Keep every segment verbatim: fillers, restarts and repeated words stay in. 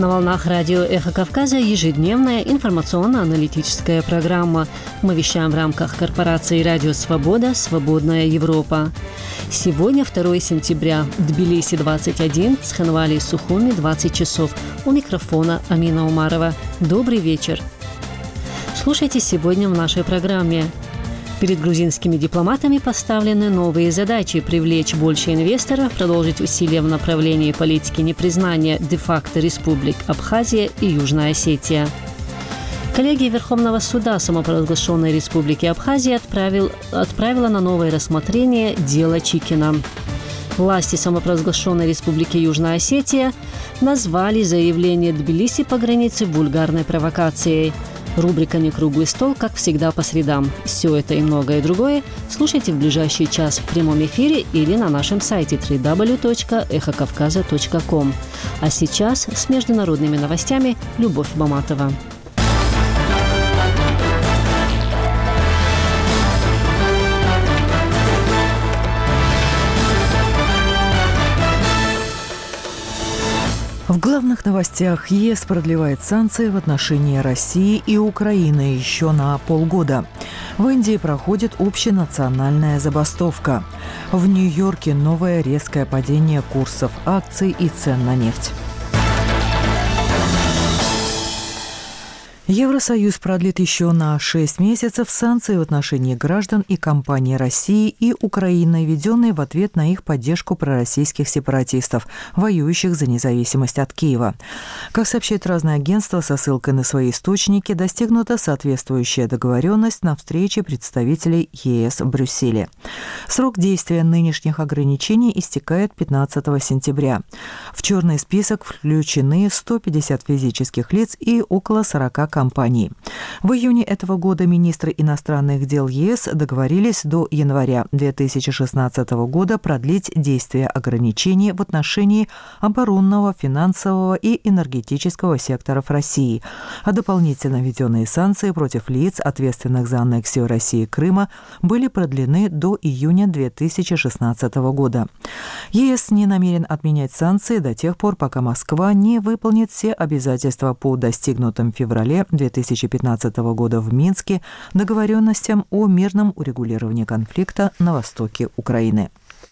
На волнах радио «Эхо Кавказа» ежедневная информационно-аналитическая программа. Мы вещаем в рамках корпорации «Радио Свобода. Свободная Европа». Сегодня второе сентября. Тбилиси двадцать один, Цхинвали и Сухуми двадцать часов. У микрофона Амина Умарова. Добрый вечер. Слушайте сегодня в нашей программе. Перед грузинскими дипломатами поставлены новые задачи – привлечь больше инвесторов, продолжить усилия в направлении политики непризнания де-факто республик Абхазия и Южная Осетия. Коллегия Верховного суда самопровозглашенной республики Абхазия отправил, отправила на новое рассмотрение дело Чикина. Власти самопровозглашенной республики Южная Осетия назвали заявление Тбилиси по границе вульгарной провокацией. Рубрика «Не круглый стол», как всегда, по средам. Все это и многое другое слушайте в ближайший час в прямом эфире или на нашем сайте дабл ю дабл ю дабл ю точка эхо кавказа точка ком. А сейчас с международными новостями Любовь Баматова. В главных новостях: ЕС продлевает санкции в отношении России и Украины еще на полгода. В Индии проходит общенациональная забастовка. В Нью-Йорке новое резкое падение курсов акций и цен на нефть. Евросоюз продлит еще на шесть месяцев санкции в отношении граждан и компаний России и Украины, введенные в ответ на их поддержку пророссийских сепаратистов, воюющих за независимость от Киева. Как сообщает разное агентство со ссылкой на свои источники, достигнута соответствующая договоренность на встрече представителей ЕС в Брюсселе. Срок действия нынешних ограничений истекает пятнадцатого сентября. В черный список включены сто пятьдесят физических лиц и около сорока компаний. компаний. В июне этого года министры иностранных дел ЕС договорились до января две тысячи шестнадцатого года продлить действие ограничений в отношении оборонного, финансового и энергетического секторов России, а дополнительно введенные санкции против лиц, ответственных за аннексию России Крыма, были продлены до июня две тысячи шестнадцатого года. ЕС не намерен отменять санкции до тех пор, пока Москва не выполнит все обязательства по достигнутым в феврале две тысячи пятнадцатого года в Минске договоренностям о мирном урегулировании конфликта на востоке Украины.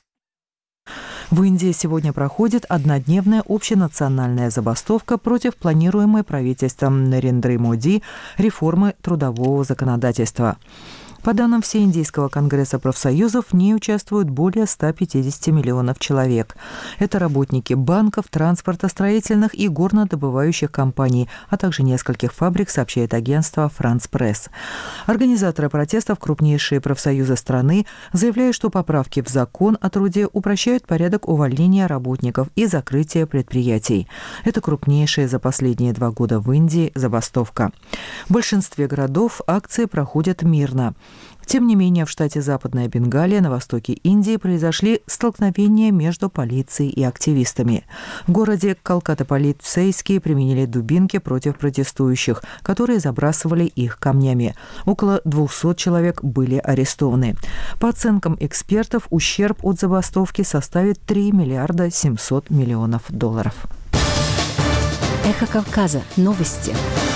В Индии сегодня проходит однодневная общенациональная забастовка против планируемой правительством Нарендры Моди реформы трудового законодательства. По данным Всеиндийского конгресса профсоюзов, в ней участвуют более ста пятидесяти миллионов человек. Это работники банков, транспорта, строительных и горнодобывающих компаний, а также нескольких фабрик, сообщает агентство «Франс Пресс». Организаторы протестов, крупнейшие профсоюзы страны, заявляют, что поправки в закон о труде упрощают порядок увольнения работников и закрытия предприятий. Это крупнейшая за последние два года в Индии забастовка. В большинстве городов акции проходят мирно. Тем не менее, в штате Западная Бенгалия на востоке Индии произошли столкновения между полицией и активистами. В городе Калкатта полицейские применили дубинки против протестующих, которые забрасывали их камнями. Около двухсот человек были арестованы. По оценкам экспертов, ущерб от забастовки составит три миллиарда семьсот миллионов долларов. Эхо Кавказа. Новости.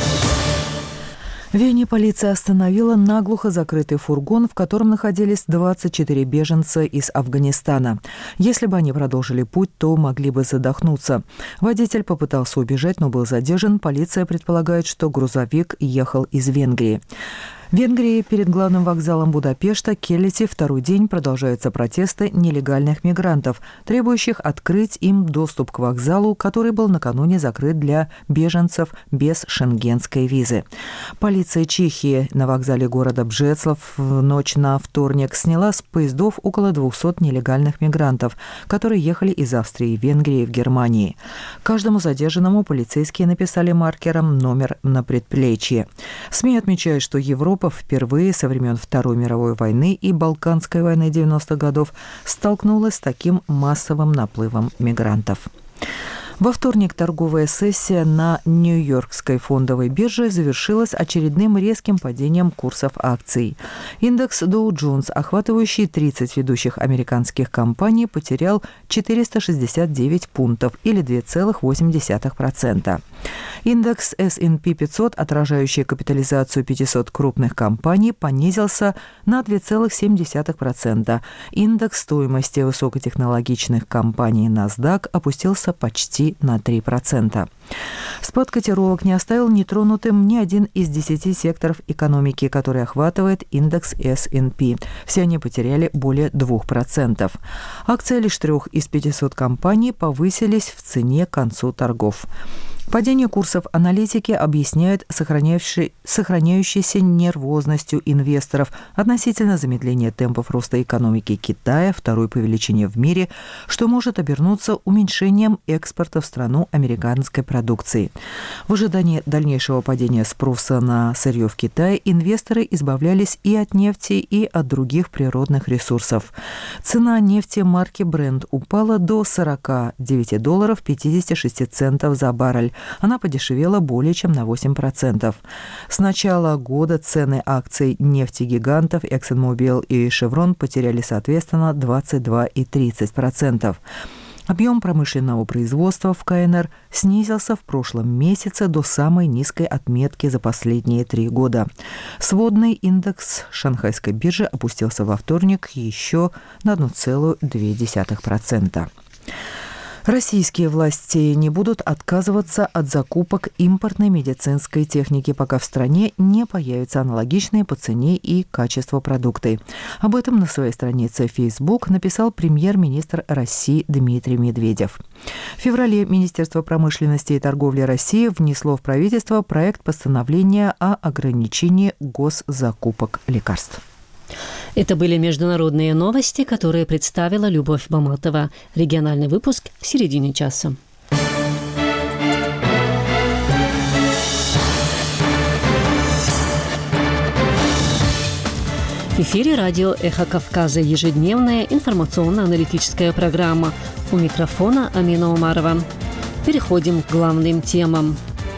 В Вене полиция остановила наглухо закрытый фургон, в котором находились двадцать четыре беженца из Афганистана. Если бы они продолжили путь, то могли бы задохнуться. Водитель попытался убежать, но был задержан. Полиция предполагает, что грузовик ехал из Венгрии. В Венгрии перед главным вокзалом Будапешта Келети второй день продолжаются протесты нелегальных мигрантов, требующих открыть им доступ к вокзалу, который был накануне закрыт для беженцев без шенгенской визы. Полиция Чехии на вокзале города Бжецлав в ночь на вторник сняла с поездов около двухсот нелегальных мигрантов, которые ехали из Австрии и Венгрии в Германии. Каждому задержанному полицейские написали маркером номер на предплечье. СМИ отмечают, что Европа впервые со времен Второй мировой войны и Балканской войны девяностых годов столкнулась с таким массовым наплывом мигрантов. Во вторник торговая сессия на Нью-Йоркской фондовой бирже завершилась очередным резким падением курсов акций. Индекс Dow Jones, охватывающий тридцать ведущих американских компаний, потерял четыреста шестьдесят девять пунктов или две целых восемь десятых процента. Индекс эс энд пи пятьсот, отражающий капитализацию пятисот крупных компаний, понизился на два целых семь десятых процента. Индекс стоимости высокотехнологичных компаний NASDAQ опустился почти на три процента. Спад котировок не оставил нетронутым ни один из десяти секторов экономики, который охватывает индекс эс энд пи. Все они потеряли более двух процентов. Акции лишь трех из пятисот компаний повысились в цене к концу торгов. Падение курсов аналитики объясняют сохраняющейся нервозностью инвесторов относительно замедления темпов роста экономики Китая, второй по величине в мире, что может обернуться уменьшением экспорта в страну американской продукции. В ожидании дальнейшего падения спроса на сырье в Китае инвесторы избавлялись и от нефти, и от других природных ресурсов. Цена нефти марки Brent упала до сорок девять долларов пятьдесят шесть центов за баррель. Она подешевела более чем на восемь процентов. С начала года цены акций нефтегигантов ExxonMobil и Chevron потеряли соответственно двадцать два и тридцать процентов. Объем промышленного производства в ка эн эр снизился в прошлом месяце до самой низкой отметки за последние три года. Сводный индекс Шанхайской биржи опустился во вторник еще на одна целая две десятых процента. Российские власти не будут отказываться от закупок импортной медицинской техники, пока в стране не появятся аналогичные по цене и качеству продукты. Об этом на своей странице Facebook написал премьер-министр России Дмитрий Медведев. В феврале Министерство промышленности и торговли России внесло в правительство проект постановления о ограничении госзакупок лекарств. Это были международные новости, которые представила Любовь Баматова. Региональный выпуск в середине часа. В эфире радио «Эхо Кавказа», ежедневная информационно-аналитическая программа. У микрофона Амина Умарова. Переходим к главным темам.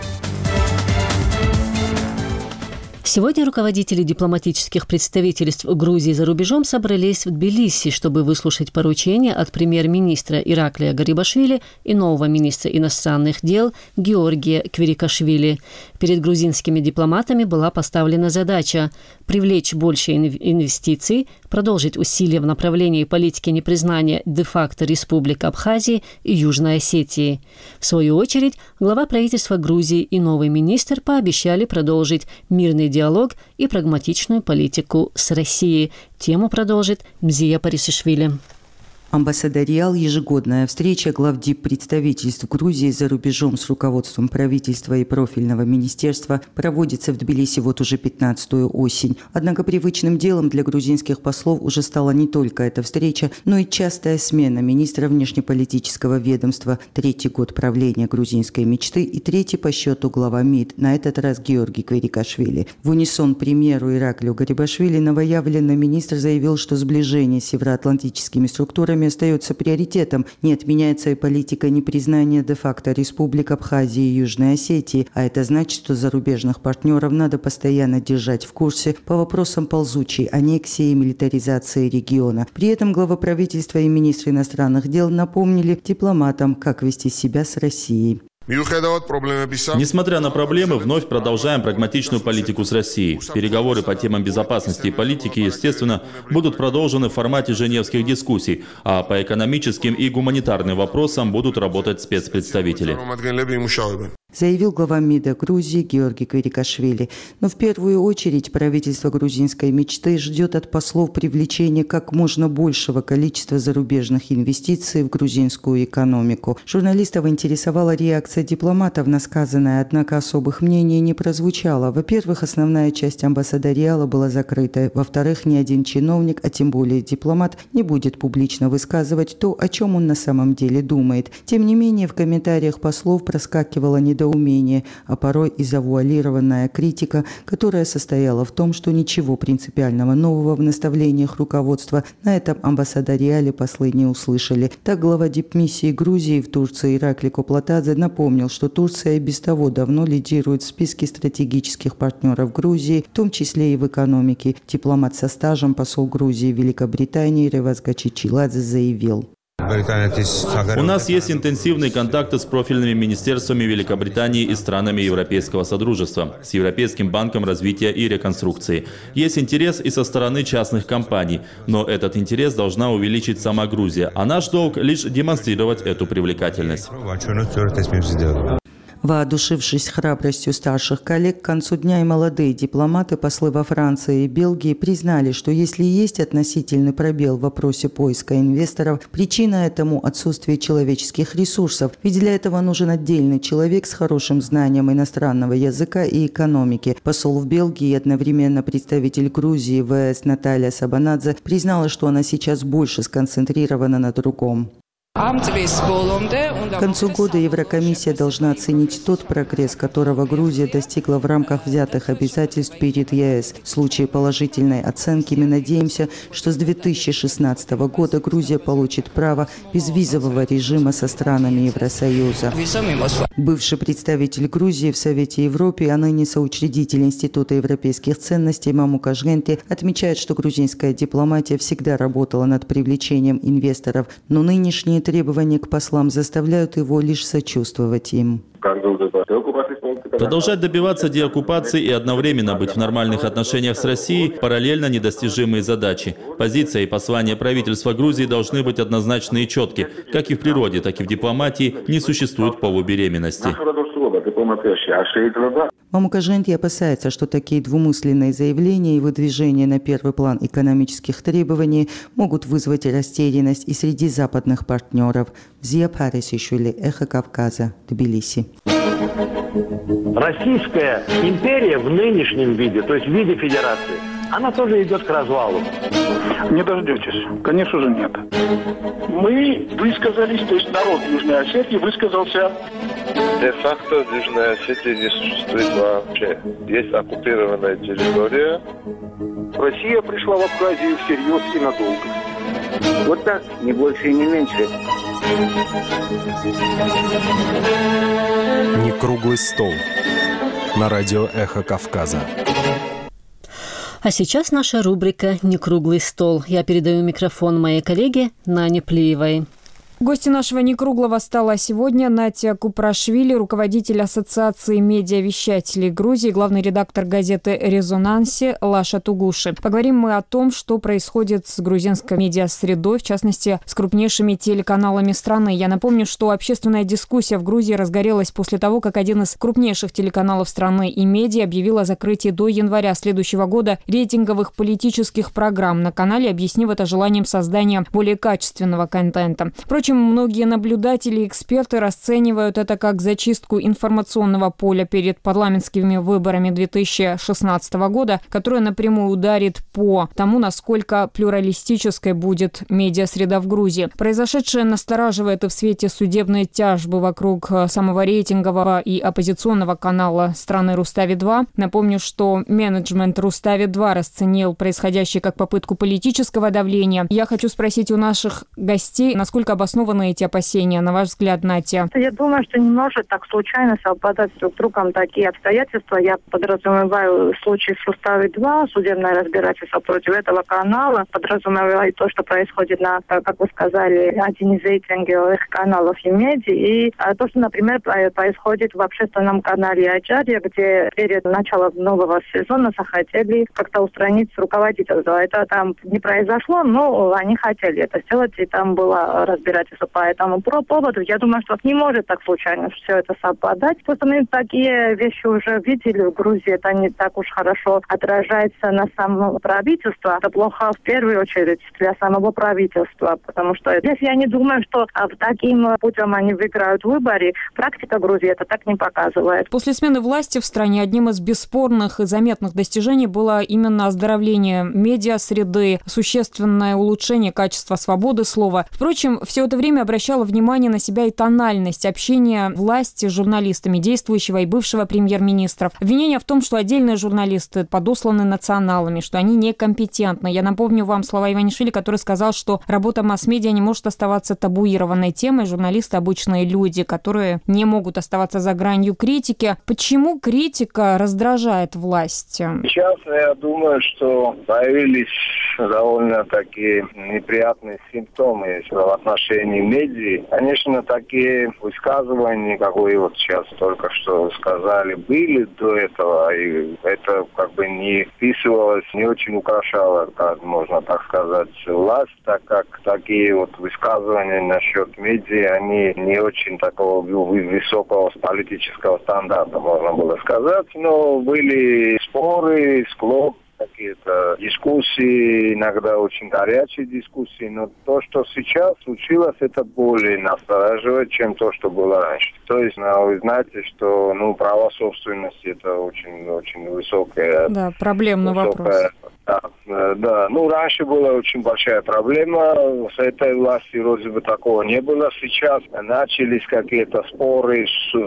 Сегодня руководители дипломатических представительств Грузии за рубежом собрались в Тбилиси, чтобы выслушать поручения от премьер-министра Ираклия Гарибашвили и нового министра иностранных дел Георгия Квирикашвили. Перед грузинскими дипломатами была поставлена задача привлечь больше инвестиций, продолжить усилия в направлении политики непризнания де-факто республик Абхазии и Южной Осетии. В свою очередь, глава правительства Грузии и новый министр пообещали продолжить мирный диалог и прагматичную политику с Россией. Тему продолжит Мзия Парисишвили. Амбассадориал – ежегодная встреча глав диппредставительств Грузии за рубежом с руководством правительства и профильного министерства проводится в Тбилиси вот уже пятнадцатую осень. Однако привычным делом для грузинских послов уже стала не только эта встреча, но и частая смена министра внешнеполитического ведомства, третий год правления грузинской мечты и третий по счету глава МИД, на этот раз Георгий Квирикашвили. В унисон премьеру Ираклию Гарибашвили новоявленный министр заявил, что сближение с североатлантическими структурами остается приоритетом. Не отменяется и политика непризнания де-факто республик Абхазии и Южной Осетии, а это значит, что зарубежных партнеров надо постоянно держать в курсе по вопросам ползучей аннексии и милитаризации региона. При этом глава правительства и министр иностранных дел напомнили дипломатам, как вести себя с Россией. Несмотря на проблемы, вновь продолжаем прагматичную политику с Россией. Переговоры по темам безопасности и политики, естественно, будут продолжены в формате женевских дискуссий, а по экономическим и гуманитарным вопросам будут работать спецпредставители. Заявил глава МИДа Грузии Георгий Квирикашвили. Но в первую очередь правительство грузинской мечты ждет от послов привлечения как можно большего количества зарубежных инвестиций в грузинскую экономику. Журналистов интересовала реакция дипломатов на сказанное, однако особых мнений не прозвучало. Во-первых, основная часть амбассадориала была закрыта. Во-вторых, ни один чиновник, а тем более дипломат, не будет публично высказывать то, о чем он на самом деле думает. Тем не менее, в комментариях послов проскакивало недоумение, а порой и завуалированная критика, которая состояла в том, что ничего принципиального нового в наставлениях руководства на этом амбассадориале послы не услышали. Так глава дипмиссии Грузии в Турции Ираклий Коплатадзе напомнил, что Турция и без того давно лидирует в списке стратегических партнеров Грузии, в том числе и в экономике. Дипломат со стажем, посол Грузии в Великобритании Реваз Гачичиладзе заявил. У нас есть интенсивные контакты с профильными министерствами Великобритании и странами Европейского Содружества, с Европейским банком развития и реконструкции. Есть интерес и со стороны частных компаний, но этот интерес должна увеличить сама Грузия, а наш долг лишь демонстрировать эту привлекательность. Воодушевшись храбростью старших коллег, к концу дня и молодые дипломаты, послы во Франции и Бельгии признали, что если есть относительный пробел в вопросе поиска инвесторов, причина этому – отсутствие человеческих ресурсов, ведь для этого нужен отдельный человек с хорошим знанием иностранного языка и экономики. Посол в Бельгии и одновременно представитель Грузии ВС Наталья Сабанадзе признала, что она сейчас больше сконцентрирована на другом. К концу года Еврокомиссия должна оценить тот прогресс, которого Грузия достигла в рамках взятых обязательств перед ЕС. В случае положительной оценки мы надеемся, что с две тысячи шестнадцатого года Грузия получит право безвизового режима со странами Евросоюза. Бывший представитель Грузии в Совете Европы, а ныне соучредитель Института европейских ценностей Мамука Жгенти отмечает, что грузинская дипломатия всегда работала над привлечением инвесторов, но нынешние требования к послам заставляют его лишь сочувствовать им. Продолжать добиваться деоккупации и одновременно быть в нормальных отношениях с Россией – параллельно недостижимые задачи. Позиция и послания правительства Грузии должны быть однозначны и четки. Как и в природе, так и в дипломатии не существует полубеременности. Мамука Жгенти опасается, что такие двумысленные заявления и выдвижение на первый план экономических требований могут вызвать растерянность и среди западных партнеров. Зия Парисишвили, Эхо Кавказа, Тбилиси. Российская империя в нынешнем виде, то есть в виде федерации, она тоже идет к развалу. Не дождетесь. Конечно же нет. Мы высказались, то есть народ Южной Осетии высказался. Де-факто в Южной Осетии не существует вообще. Есть оккупированная территория. Россия пришла в Абхазию всерьез и надолго. Вот так, не больше и не меньше. Не круглый стол. На радио «Эхо Кавказа». А сейчас наша рубрика «Не круглый стол». Я передаю микрофон моей коллеге Нане Плиевой. Гостью нашего некруглого стола сегодня Натя Купрашвили, руководитель Ассоциации медиавещателей Грузии, главный редактор газеты «Резонансе» Лаша Тугуши. Поговорим мы о том, что происходит с грузинской медиасредой, в частности, с крупнейшими телеканалами страны. Я напомню, что общественная дискуссия в Грузии разгорелась после того, как один из крупнейших телеканалов страны и медиа объявил о закрытии до января следующего года рейтинговых политических программ на канале, объяснив это желанием создания более качественного контента. Впрочем, многие наблюдатели и эксперты расценивают это как зачистку информационного поля перед парламентскими выборами две тысячи шестнадцатого года, которая напрямую ударит по тому, насколько плюралистической будет медиасреда в Грузии. Произошедшее настораживает и в свете судебной тяжбы вокруг самого рейтингового и оппозиционного канала страны Рустави-два. Напомню, что менеджмент Рустави-два расценил происходящее как попытку политического давления. Я хочу спросить у наших гостей, насколько обоснованы эти опасения, на ваш взгляд, Натя? Я думаю, что не может так случайно совпадать друг с другом такие обстоятельства. Я подразумеваю случай с Рустави-два, судебное разбирательство против этого канала, подразумеваю то, что происходит на, как вы сказали, один из рейтинговых каналов Емеди, и то, что, например, происходит в общественном канале Аджария, где перед началом нового сезона захотели как-то устранить руководительство. Это там не произошло, но они хотели это сделать, и там было разбирательство по этому поводу. Я думаю, что не может так случайно все это совпадать. Просто мы такие вещи уже видели в Грузии. Это не так уж хорошо отражается на самом правительстве. Это плохо в первую очередь для самого правительства, потому что здесь я не думаю, что таким путем они выиграют выборы. Практика Грузии это так не показывает. После смены власти в стране одним из бесспорных и заметных достижений было именно оздоровление медиасреды, существенное улучшение качества свободы слова. Впрочем, все это время обращала внимание на себя и тональность общения власти с журналистами, действующего и бывшего премьер-министров. Обвинения в том, что отдельные журналисты подосланы националами, что они некомпетентны. Я напомню вам слова Иванишвили, который сказал, что работа масс-медиа не может оставаться табуированной темой. Журналисты – обычные люди, которые не могут оставаться за гранью критики. Почему критика раздражает власть? Сейчас я думаю, что появились довольно такие неприятные симптомы в отношении отношении медиа. Конечно, такие высказывания, как вы вот сейчас только что сказали, были до этого, и это как бы не вписывалось, не очень украшало, как можно так сказать, власть, так как такие вот высказывания насчет медиа, они не очень такого высокого политического стандарта, можно было сказать, но были споры, склок, какие-то дискуссии, иногда очень горячие дискуссии, но то, что сейчас случилось, это более настораживает, чем то, что было раньше. То есть, ну, вы знаете, что ну, право собственности это очень-очень высокая... Да, проблемный высокая, вопрос. Да, да, ну раньше была очень большая проблема, с этой властью вроде бы такого не было. Сейчас начались какие-то споры,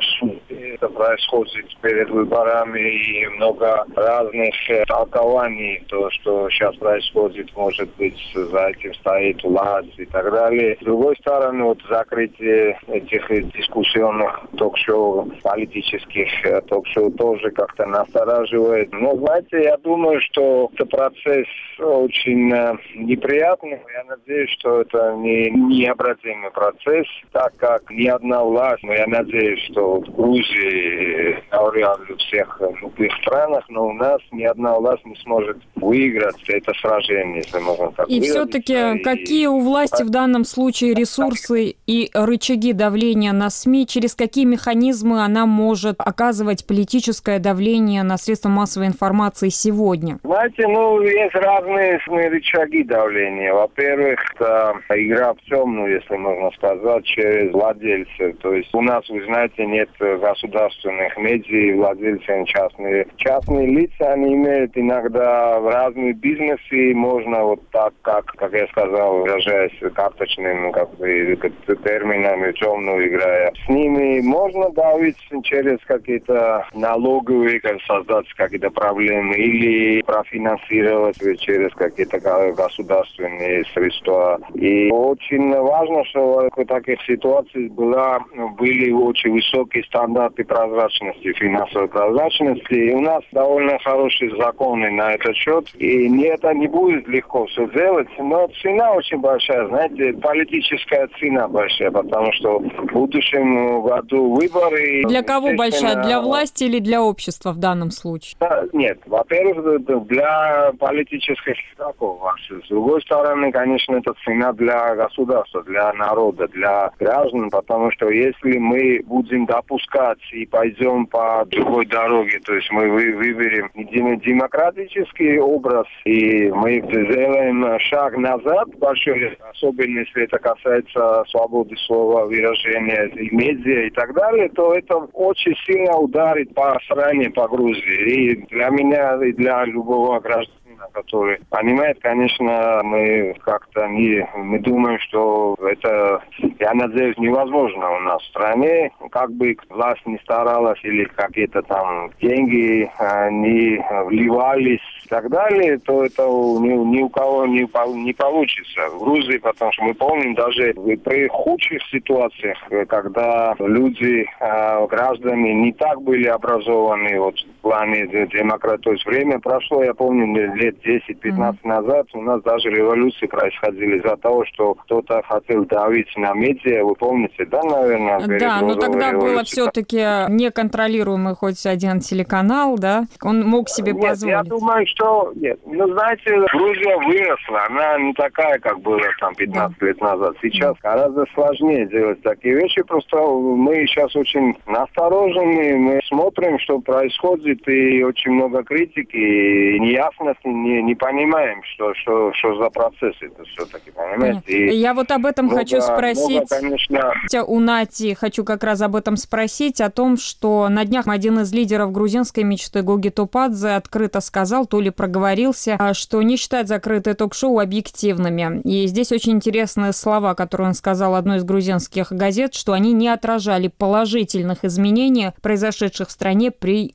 это происходит перед выборами, и много разных толкований, то, что сейчас происходит, может быть, за этим стоит власть и так далее. С другой стороны, вот закрытие этих дискуссионных ток-шоу, политических ток-шоу тоже как-то настораживает. Но, знаете, я думаю, что это процесс очень э, неприятный. Я надеюсь, что это не необратимый процесс, так как ни одна власть, но я надеюсь, что в Грузии, говоря в всех других странах, но у нас ни одна власть не сможет выиграть это сражение, если можно так И все-таки и... какие у власти в данном случае ресурсы и рычаги давления на СМИ, через какие механизмы она может оказывать политическое давление на средства массовой информации сегодня? Знаете, ну, есть разные рычаги давления. Во-первых, это игра в темную, если можно сказать, через владельцев. То есть у нас, вы знаете, нет государственных медиа, владельцы частные. Частные лица, они имеют иногда разные бизнесы, можно вот так, как, как я сказал, выражаясь карточным как бы, терминами, темную играя. С ними можно давить через какие-то налоговые, как создать какие-то проблемы, или профинансировать через какие-то государственные средства. И очень важно, что в таких ситуациях была, были очень высокие стандарты прозрачности, финансовой прозрачности. И у нас довольно хорошие законы на этот счет. И не, это не будет легко все делать, но цена очень большая, знаете, политическая цена большая, потому что в будущем году выборы... Для кого большая? Для власти или для общества в данном случае? Нет, во-первых, для политических игроков. С другой стороны, конечно, это цена для государства, для народа, для граждан, потому что если мы будем допускать и пойдем по другой дороге, то есть мы выберем демократический образ, и мы сделаем шаг назад большой, особенно если это касается свободы слова, выражения, и медиа и так далее, то это очень сильно ударит по стране, по Грузии. И для меня, и для любого гражданина, который понимает, конечно, мы как-то не, мы думаем, что это, я надеюсь, невозможно у нас в стране. Как бы власть не старалась или какие-то там деньги а, не вливались и так далее, то это ни, ни у кого не, не получится в Грузии, потому что мы помним даже при худших ситуациях, когда люди, а, граждане не так были образованы вот, в плане демократии. То есть время прошло, я помню, лет десять-пятнадцать mm-hmm. назад у нас даже революции происходили из-за того, что кто-то хотел давить на медиа, вы помните, да, наверное? Да, но тогда было все-таки неконтролируемый хоть один телеканал, да? Он мог себе нет, позволить. Я думаю, что... Нет, ну, знаете, Грузия выросла, она не такая, как была там пятнадцать да. лет назад. Сейчас да. гораздо сложнее делать такие вещи, просто мы сейчас очень насторожены, мы смотрим, что происходит, и очень много критики, и неясности, не, не понимаем, что, что, что за процесс это все-таки, понимаете? И я вот об этом много, хочу спросить. Много, конечно... У Нати хочу как раз об этом спросить, о том, что на днях один из лидеров грузинской мечты Гоги Топадзе открыто сказал, то ли проговорился, что не считает закрытые ток-шоу объективными. И здесь очень интересные слова, которые он сказал одной из грузинских газет, что они не отражали положительных изменений, произошедших в стране при нынешнем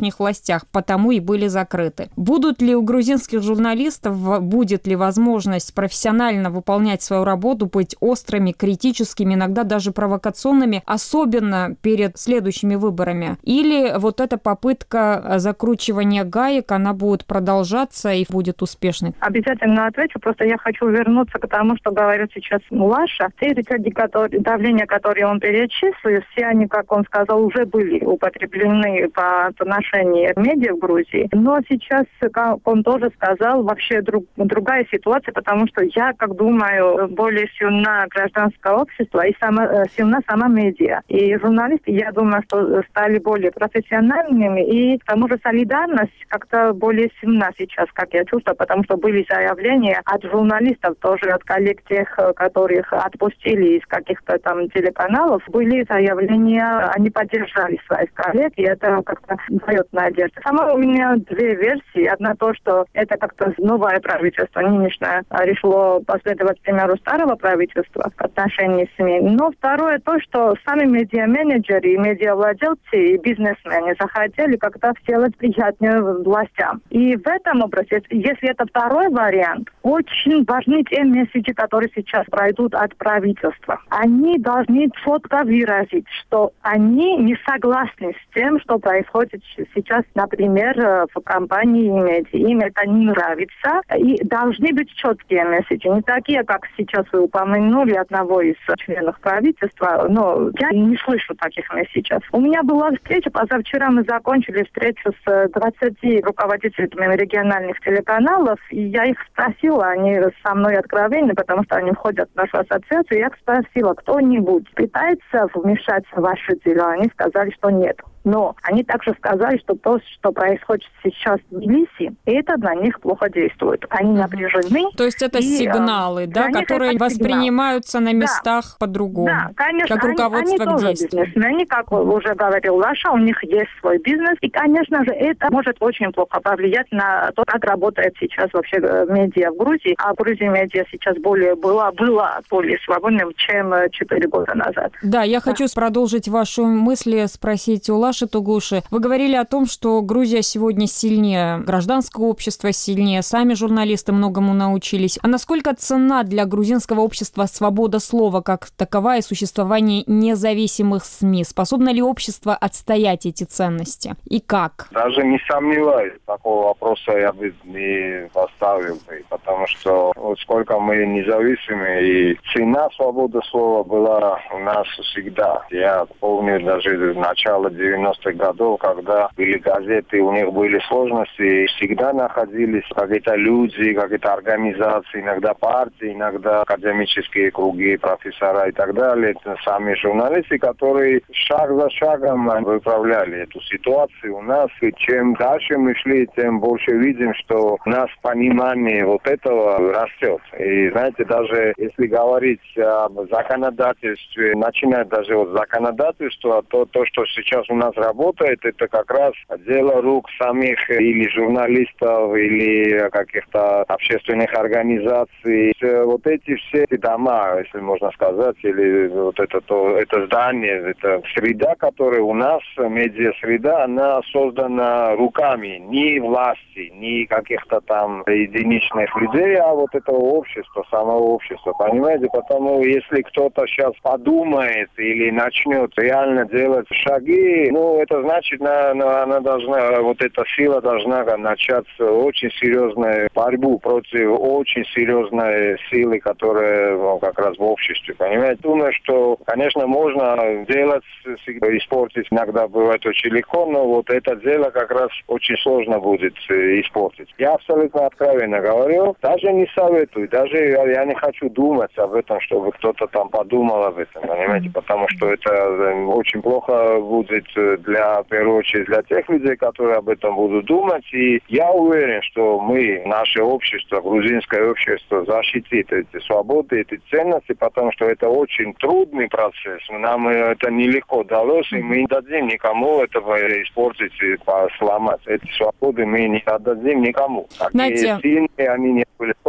нынешних властях, потому и были закрыты. Будут ли у грузинских журналистов, будет ли возможность профессионально выполнять свою работу, быть острыми, критическими, иногда даже провокационными, особенно перед следующими выборами? Или вот эта попытка закручивания гаек, она будет продолжаться и будет успешной? Обязательно отвечу, просто я хочу вернуться к тому, что говорит сейчас Лаша. Все рычаги, которые, давления, которые он перечислил, все они, как он сказал, уже были употреблены по отношению к медиа в Грузии. Но сейчас, как он тоже сказал, вообще друг, другая ситуация, потому что я, как думаю, более сильна гражданское общество и сама, сильна сама медиа. И журналисты, я думаю, что стали более профессиональными, и к тому же солидарность как-то более сильна сейчас, как я чувствую, потому что были заявления от журналистов, тоже от коллег тех, которых отпустили из каких-то там телеканалов, были заявления, они поддержали своих коллег, и это как-то дает надежду. Сама у меня две версии. Одна то, что это как-то новое правительство нынешнее решило последовать примеру старого правительства в отношении СМИ. Но второе то, что сами медиа-менеджеры, и медиавладельцы, и бизнесмены захотели как-то сделать приятнее властям. И в этом образе, если это второй вариант, очень важны те месседжи, которые сейчас пройдут от правительства. Они должны четко выразить, что они не согласны с тем, что происходит сейчас, например, в компании и медиа. Им это не нравится. И должны быть четкие месседжи. Не такие, как сейчас вы упомянули одного из членов правительства. Но я не слышу таких месседжей. У меня была встреча, позавчера мы закончили встречу с двадцатью руководителями региональных телеканалов. И я их спросила, они со мной откровенны, потому что они входят в нашу ассоциацию. Я их спросила, кто-нибудь пытается вмешаться в ваши дела? Они сказали, что нет. Но они также сказали, что то, что происходит сейчас в Тбилиси, это на них плохо действует. Они напряжены. То есть это и, сигналы, да, которые воспринимаются сигнал. На местах да. по-другому. Да, конечно. Как руководство они, они к действию. Бизнесмены, как уже говорил Лаша, у них есть свой бизнес. И, конечно же, это может очень плохо повлиять на то, как работает сейчас вообще медиа в Грузии. А в Грузии медиа сейчас более была, была более свободным, чем четыре года назад. Да, я да. хочу продолжить вашу мысль, спросить у Лаши Тугуши. Вы говорили о том, что Грузия сегодня сильнее гражданского общества, сильнее сами журналисты многому научились. А насколько ценна для грузинского общества свобода слова как таковая и существование независимых СМИ? Способно ли общество отстоять эти ценности? И как? Даже не сомневаюсь, такого вопроса я бы не поставил, потому что вот сколько мы независимы, и цена свободы слова была у нас всегда. Я помню даже начало девяностых годов, когда были газеты, у них были сложности, и всегда находились какие-то люди, какие-то организации, иногда партии, иногда академические круги, профессора и так далее. Это сами журналисты, которые шаг за шагом выправляли эту ситуацию у нас. И чем дальше мы шли, тем больше видим, что у нас понимание вот этого растет. И знаете, даже если говорить об законодательстве, начинать даже от законодательства, то, то, что сейчас у нас работает, это как раз дело рук самих или журналистов, или каких-то общественных организаций. Вот эти все дома, если можно сказать, или вот это, то, это здание, это среда, которая у нас, медиа-среда, она создана руками ни власти, ни каких-то там единичных людей, а вот этого общества, самого общества, понимаете? Потому если кто-то сейчас подумает или начнет реально делать шаги, ну, это значит, она, она должна, вот эта сила должна начать очень серьезную борьбу против очень серьезной силы, которая ну, как раз в обществе, понимаете? Думаю, что, конечно, можно делать, испортить иногда бывает очень легко, но вот это дело как раз очень сложно будет испортить. Я абсолютно откровенно говорю, даже не советую, даже я, я не хочу думать об этом, чтобы кто-то там подумал об этом, понимаете? Потому что это очень плохо будет для, в первую очередь, для тех людей, которые об этом будут думать. И я уверен, что мы, наше общество, грузинское общество, защитит эти свободы, эти ценности, потому что это очень трудный процесс. Нам это нелегко далось, и мы не дадим никому этого испортить и сломать. Эти свободы мы не отдадим никому. Знаете... Какие сильные они не были, сколько денег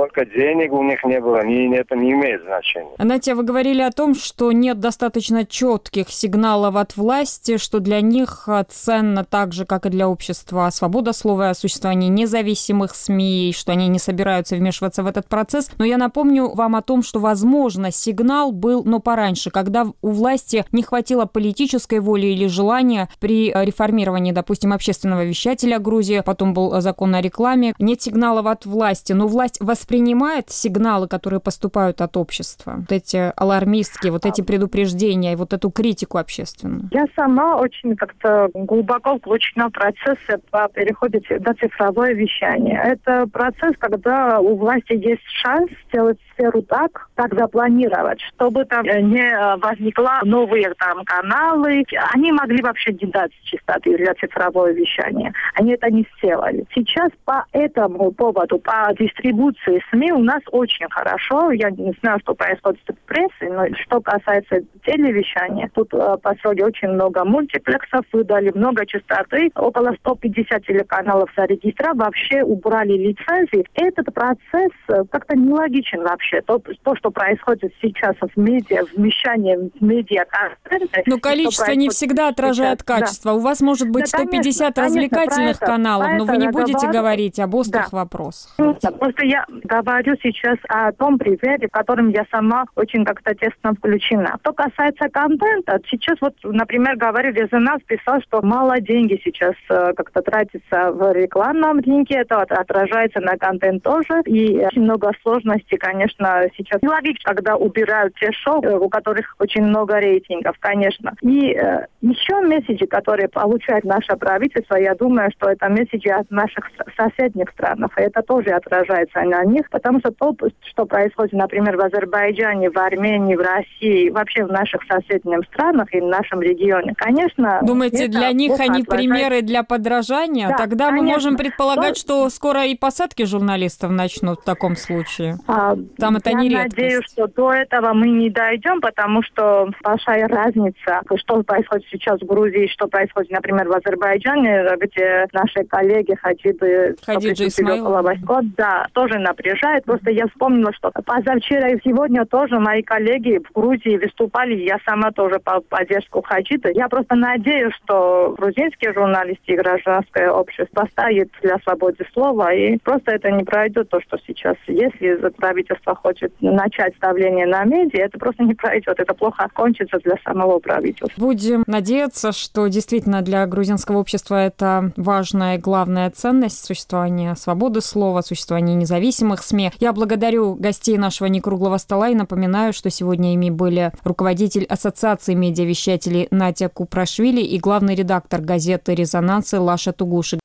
денег у них не было, ни, это не имеет значения. Натя, вы говорили о том, что нет достаточно четких сигналов от власти, что для них ценно так же, как и для общества, свобода слова, существование независимых СМИ, что они не собираются вмешиваться в этот процесс. Но я напомню вам о том, что, возможно, сигнал был, но пораньше, когда у власти не хватило политической воли или желания при реформировании, допустим, общественного вещателя Грузии, потом был закон о рекламе, нет сигналов от власти, но власть воспринимает сигналы, которые поступают от общества, вот эти алармистские, вот эти предупреждения и вот эту критику общественную. Я сама очень как-то глубоко включена в процесс по переходу на цифровое вещание. Это процесс, когда у власти есть шанс сделать сферу так, так запланировать, чтобы там не возникла новые там каналы. Они могли вообще не дать частоты для цифрового вещания. Они это не сделали. Сейчас по этому поводу, по дистрибуции СМИ у нас очень хорошо. Я не знаю, что происходит с прессой, но что касается телевещания, тут построили очень много мультиплексов, выдали много частоты, около сто пятьдесят телеканалов зарегистрировали, вообще убрали лицензии. Этот процесс как-то нелогичен вообще. То, то что происходит сейчас в медиа, вмещание в медиа. Но количество не всегда отражает сейчас качество. Да. У вас может быть да, сто пятьдесят конечно, развлекательных конечно, каналов, но вы не будете говорю. говорить об острых да. вопросах. Просто я говорю сейчас о том примере, в котором я сама очень как-то тесно включена. Что касается контента, сейчас вот, например, говорю, Резонанс писал, что мало денег сейчас э, как-то тратится в рекламном рынке, это отражается на контент тоже, и очень много сложностей, конечно, сейчас. Логично, когда убирают те шоу, у которых очень много рейтингов, конечно. И э, еще месседжи, которые получает наше правительство, я думаю, что это месседжи от наших соседних странах, и это тоже отражается на них, потому что то, что происходит, например, в Азербайджане, в Армении, в России, вообще в наших соседних странах и в нашем регионе, конечно... Думаете, для них они отражает... примеры для подражания? Да, тогда конечно. Мы можем предполагать, что скоро и посадки журналистов начнут в таком случае. А, Там это не редкость. Я надеюсь, что до этого мы не дойдем, потому что большая разница, что происходит сейчас в Грузии, что происходит, например, в Азербайджане, где наши коллеги Хаджиды, Хадиджи Исмаилова, да, тоже напряжает. Просто я вспомнила, что позавчера и сегодня тоже мои коллеги в Грузии выступали, я сама тоже по поддержку Хаджида. Я просто надеюсь, что грузинские журналисты и гражданское общество стоит для свободы слова, и просто это не пройдет, то, что сейчас. Если правительство хочет начать ставление на медиа, это просто не пройдет, это плохо кончится для самого правительства. Будем надеяться, что действительно для грузинского общества это важная и главная ценность существования свободы слова, существования независимых СМИ. Я благодарю гостей нашего некруглого стола и напоминаю, что сегодня ими были руководитель Ассоциации медиавещателей Натя Купрашвили и главный редактор газеты «Резонанс» Лаша Тугуши.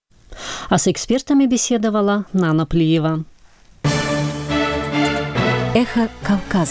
А с экспертами беседовала Нана Плиева. Эхо Кавказа.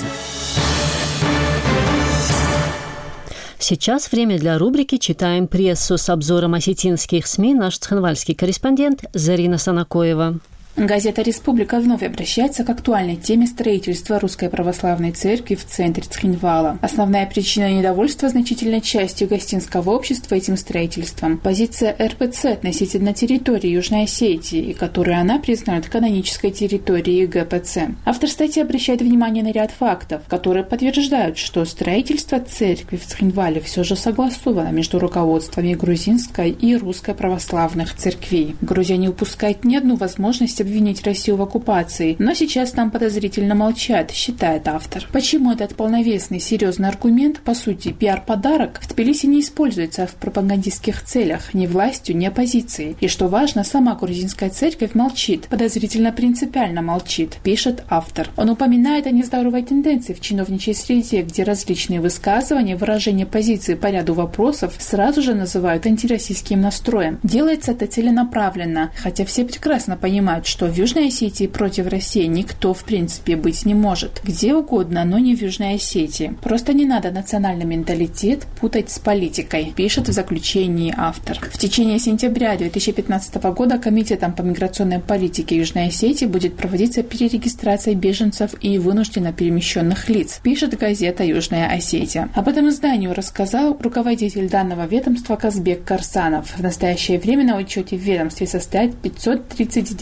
Сейчас время для рубрики «Читаем прессу» с обзором осетинских СМИ наш цхинвальский корреспондент Зарина Санакоева. Газета «Республика» вновь обращается к актуальной теме строительства Русской Православной Церкви в центре Цхинвала. Основная причина недовольства значительной частью гостинского общества этим строительством – позиция эр пэ цэ относительно территории Южной Осетии, которую она признает канонической территорией гэ пэ цэ. Автор статьи обращает внимание на ряд фактов, которые подтверждают, что строительство церкви в Цхинвале все же согласовано между руководствами грузинской и русской православных церквей. Грузия не упускает ни одну возможность обвинить Россию в оккупации, но сейчас там подозрительно молчат, считает автор. Почему этот полновесный, серьезный аргумент, по сути, пиар-подарок, в Тбилиси не используется в пропагандистских целях ни властью, ни оппозицией. И что важно, сама грузинская церковь молчит, подозрительно принципиально молчит, пишет автор. Он упоминает о нездоровой тенденции в чиновничьей среде, где различные высказывания, выражения позиции по ряду вопросов сразу же называют антироссийским настроем. Делается это целенаправленно, хотя все прекрасно понимают, что в Южной Осетии против России никто, в принципе, быть не может. Где угодно, но не в Южной Осетии. Просто не надо национальный менталитет путать с политикой, пишет в заключении автор. В течение сентября две тысячи пятнадцатого года Комитетом по миграционной политике Южной Осетии будет проводиться перерегистрация беженцев и вынужденно перемещенных лиц, пишет газета «Южная Осетия». Об этом изданию рассказал руководитель данного ведомства Казбек Карсанов. В настоящее время на учете в ведомстве состоят пятьсот тридцать две семьи,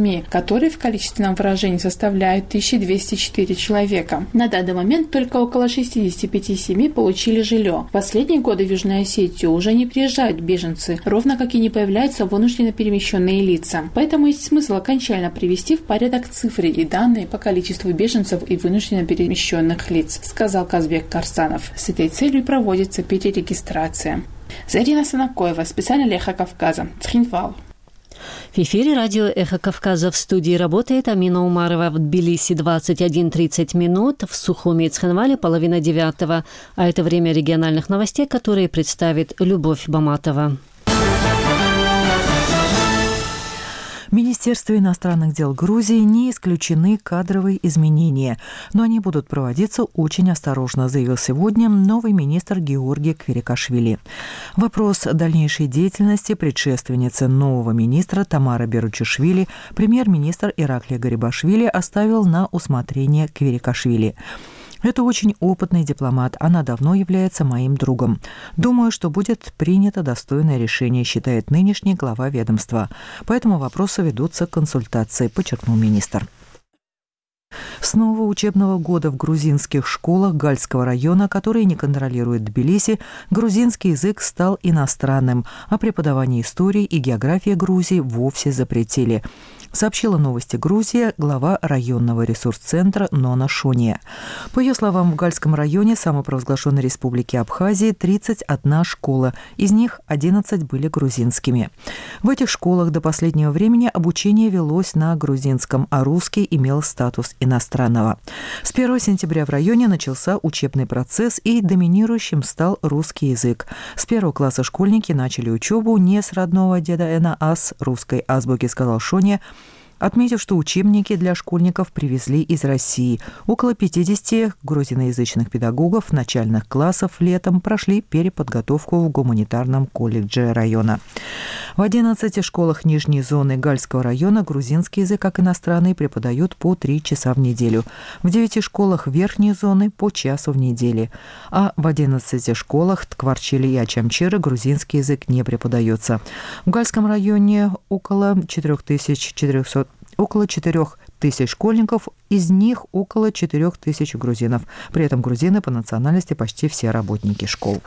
семей, которые в количественном выражении составляют тысяча двести четыре человека. На данный момент только около шестьдесят пять семей получили жилье. В последние годы в Южную Осетию уже не приезжают беженцы, ровно как и не появляются вынужденно перемещенные лица. Поэтому есть смысл окончательно привести в порядок цифры и данные по количеству беженцев и вынужденно перемещенных лиц, сказал Казбек Карсанов. С этой целью проводится перерегистрация. Зарина Санакоева, специально для Эхо Кавказа, Цхинвал. В эфире радио «Эхо Кавказа», в студии работает Амина Умарова. В Тбилиси двадцать один тридцать минут, в Сухуми и Цхинвале половина девятого. А это время региональных новостей, которые представит Любовь Баматова. В Министерстве иностранных дел Грузии не исключены кадровые изменения, но они будут проводиться очень осторожно, заявил сегодня новый министр Георгий Кверикашвили. Вопрос дальнейшей деятельности предшественницы нового министра Тамары Беручишвили премьер-министр Ираклий Гарибашвили оставил на усмотрение Кверикашвили. Это очень опытный дипломат, она давно является моим другом. Думаю, что будет принято достойное решение, считает нынешний глава ведомства. По этому вопросу ведутся консультации, подчеркнул министр. С нового учебного года в грузинских школах Гальского района, которые не контролирует Тбилиси, грузинский язык стал иностранным, а преподавание истории и географии Грузии вовсе запретили, сообщила «Новости Грузия» глава районного ресурс-центра Нона Шония. По ее словам, в Гальском районе самопровозглашенной республики Абхазии тридцать одна школа, из них одиннадцать были грузинскими. В этих школах до последнего времени обучение велось на грузинском, а русский имел статус иностранного. С первого сентября в районе начался учебный процесс, и доминирующим стал русский язык. С первого класса школьники начали учебу не с родного деда, а с русской азбуки, сказал Шония, отметив, что учебники для школьников привезли из России. Около пятидесяти грузиноязычных педагогов начальных классов летом прошли переподготовку в гуманитарном колледже района. В одиннадцати школах нижней зоны Гальского района грузинский язык как иностранный преподают по три часа в неделю. В девяти школах верхней зоны по часу в неделю. А в одиннадцати школах Ткварчили и Ачамчиры грузинский язык не преподается. В Гальском районе около четырех тысяч четырехсот Около четырех тысяч школьников, из них около четырех тысяч грузинов. При этом грузины по национальности почти все работники школ.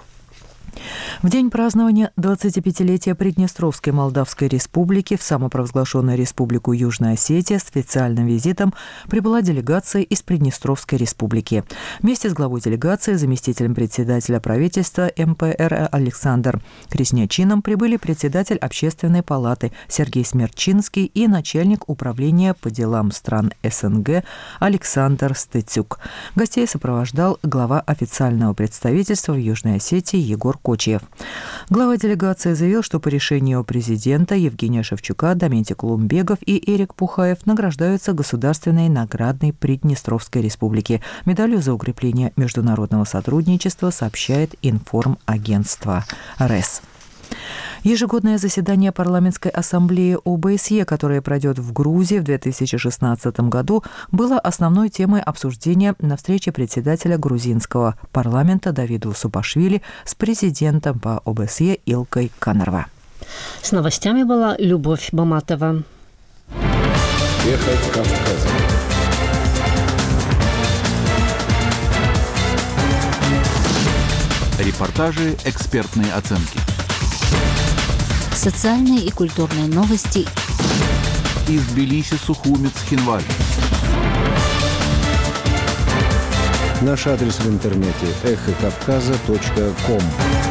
В день празднования двадцатипятилетия Приднестровской Молдавской Республики в самопровозглашенную Республику Южная Осетия с официальным визитом прибыла делегация из Приднестровской Республики. Вместе с главой делегации, заместителем председателя правительства эм пэ эр Александр Креснячином прибыли председатель Общественной палаты Сергей Смерчинский и начальник управления по делам стран эс эн гэ Александр Стыцюк. Гостей сопровождал глава официального представительства в Южной Осетии Егор Кочиев. Глава делегации заявил, что по решению президента Евгения Шевчука, Даментий Кулумбегов и Эрик Пухаев награждаются Государственной наградной Приднестровской Республики. Медалью за укрепление международного сотрудничества, сообщает информагентство РЭС. Ежегодное заседание парламентской ассамблеи о бэ эс е, которое пройдет в Грузии в две тысячи шестнадцатом году, было основной темой обсуждения на встрече председателя грузинского парламента Давида Супашвили с президентом по о бэ эс е Илкой Канарва. С новостями была Любовь Баматова. Эхо Кавказа. Репортажи, экспертные оценки. Социальные и культурные новости из Тбилиси, Сухуми, Цхинвале. Наш адрес в интернете эхо кавказа точка ком.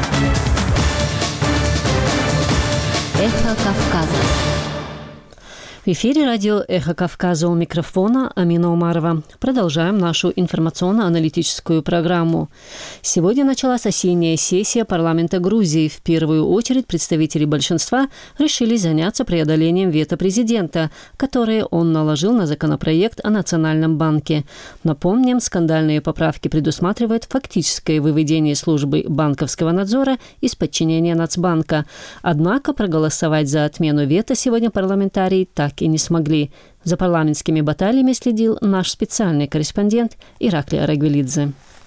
Эхо Кавказа. В эфире радио «Эхо Кавказа», у микрофона Амина Умарова. Продолжаем нашу информационно-аналитическую программу. Сегодня началась осенняя сессия парламента Грузии. В первую очередь представители большинства решили заняться преодолением вето президента, которое он наложил на законопроект о Национальном банке. Напомним, скандальные поправки предусматривают фактическое выведение службы банковского надзора из подчинения Нацбанка. Однако проголосовать за отмену вето сегодня парламентарии так и не смогли. За парламентскими баталиями следил наш специальный корреспондент Ираклий Арагвелидзе.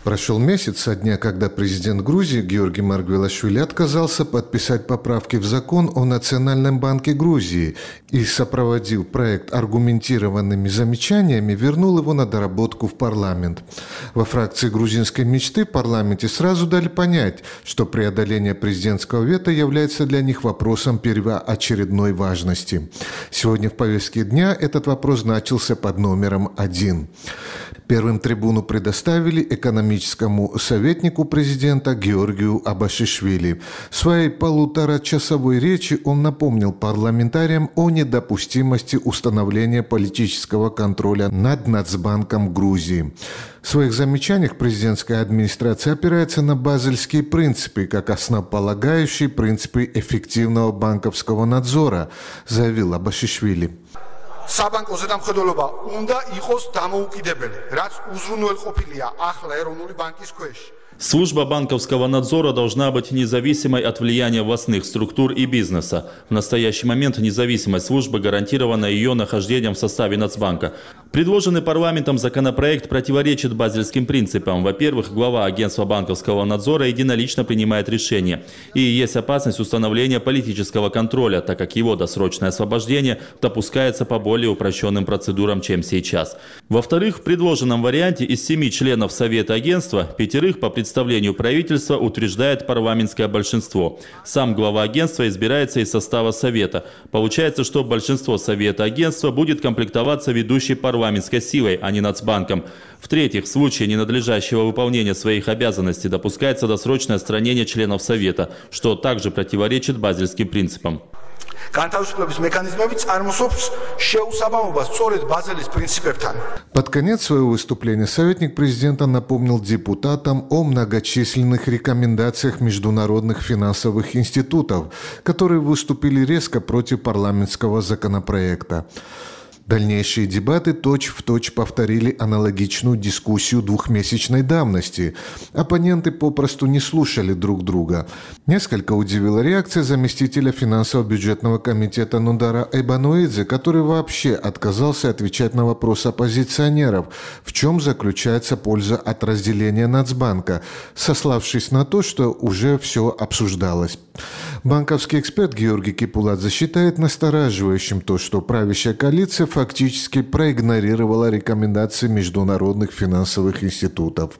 Прошел месяц со дня, когда президент Грузии Георгий Маргвелашвили отказался подписать поправки в закон о Национальном банке Грузии и сопроводил проект аргументированными замечаниями, вернул его на доработку в парламент. Во фракции грузинской мечты в парламенте сразу дали понять, что преодоление президентского вето является для них вопросом первоочередной важности. Сегодня в повестке дня этот вопрос значился под номером один. Первым трибуну предоставили экономическому советнику президента Георгию Абашишвили. В своей полуторачасовой речи он напомнил парламентариям о недопустимости установления политического контроля над Нацбанком Грузии. В своих замечаниях президентская администрация опирается на базельские принципы, как основополагающие принципы эффективного банковского надзора, заявил Абашишвили. საბანკოზე დამხედველობა უნდა იყოს დამოუკიდებელი, რაც უზრუნველყოფილია ახლა ეროვნული ბანკის ქვეშ. Служба банковского надзора должна быть независимой от влияния властных структур и бизнеса. В настоящий момент независимость службы гарантирована ее нахождением в составе Нацбанка. Предложенный парламентом законопроект противоречит базельским принципам. Во-первых, глава агентства банковского надзора единолично принимает решения. И есть опасность установления политического контроля, так как его досрочное освобождение допускается по более упрощенным процедурам, чем сейчас. Во-вторых, в предложенном варианте из семи членов Совета агентства пятерых по представлению правительства утверждает парламентское большинство. Сам глава агентства избирается из состава Совета. Получается, что большинство Совета агентства будет комплектоваться ведущей парламентской силой, а не Нацбанком. В-третьих, в случае ненадлежащего выполнения своих обязанностей допускается досрочное отстранение членов Совета, что также противоречит базельским принципам. Под конец своего выступления советник президента напомнил депутатам о многочисленных рекомендациях международных финансовых институтов, которые выступили резко против парламентского законопроекта. Дальнейшие дебаты точь-в-точь повторили аналогичную дискуссию двухмесячной давности. Оппоненты попросту не слушали друг друга. Несколько удивила реакция заместителя финансово-бюджетного комитета Нудара Эйбануидзе, который вообще отказался отвечать на вопрос оппозиционеров, в чем заключается польза от разделения Нацбанка, сославшись на то, что уже все обсуждалось. Банковский эксперт Георгий Кипуладзе считает настораживающим то, что правящая коалиция фактически проигнорировала рекомендации международных финансовых институтов.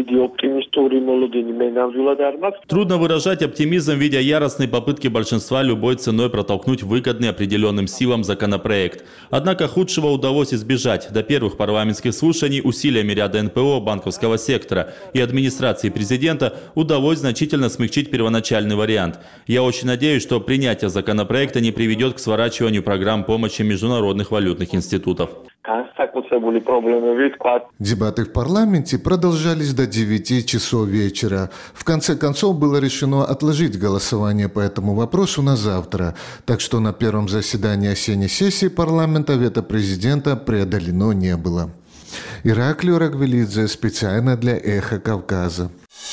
Трудно выражать оптимизм, видя яростные попытки большинства любой ценой протолкнуть выгодный определенным силам законопроект. Однако худшего удалось избежать. До первых парламентских слушаний усилиями ряда эн пэ о, банковского сектора и администрации президента удалось значительно смягчить первоначальный вариант. Я очень надеюсь, что принятие законопроекта не приведет к сворачиванию программ помощи международных валютных институтов. Дебаты в парламенте продолжались до девяти часов вечера. В конце концов было решено отложить голосование по этому вопросу на завтра. Так что на первом заседании осенней сессии парламента вето президента преодолено не было. Ираклио Рагвелидзе специально для «Эхо Кавказа».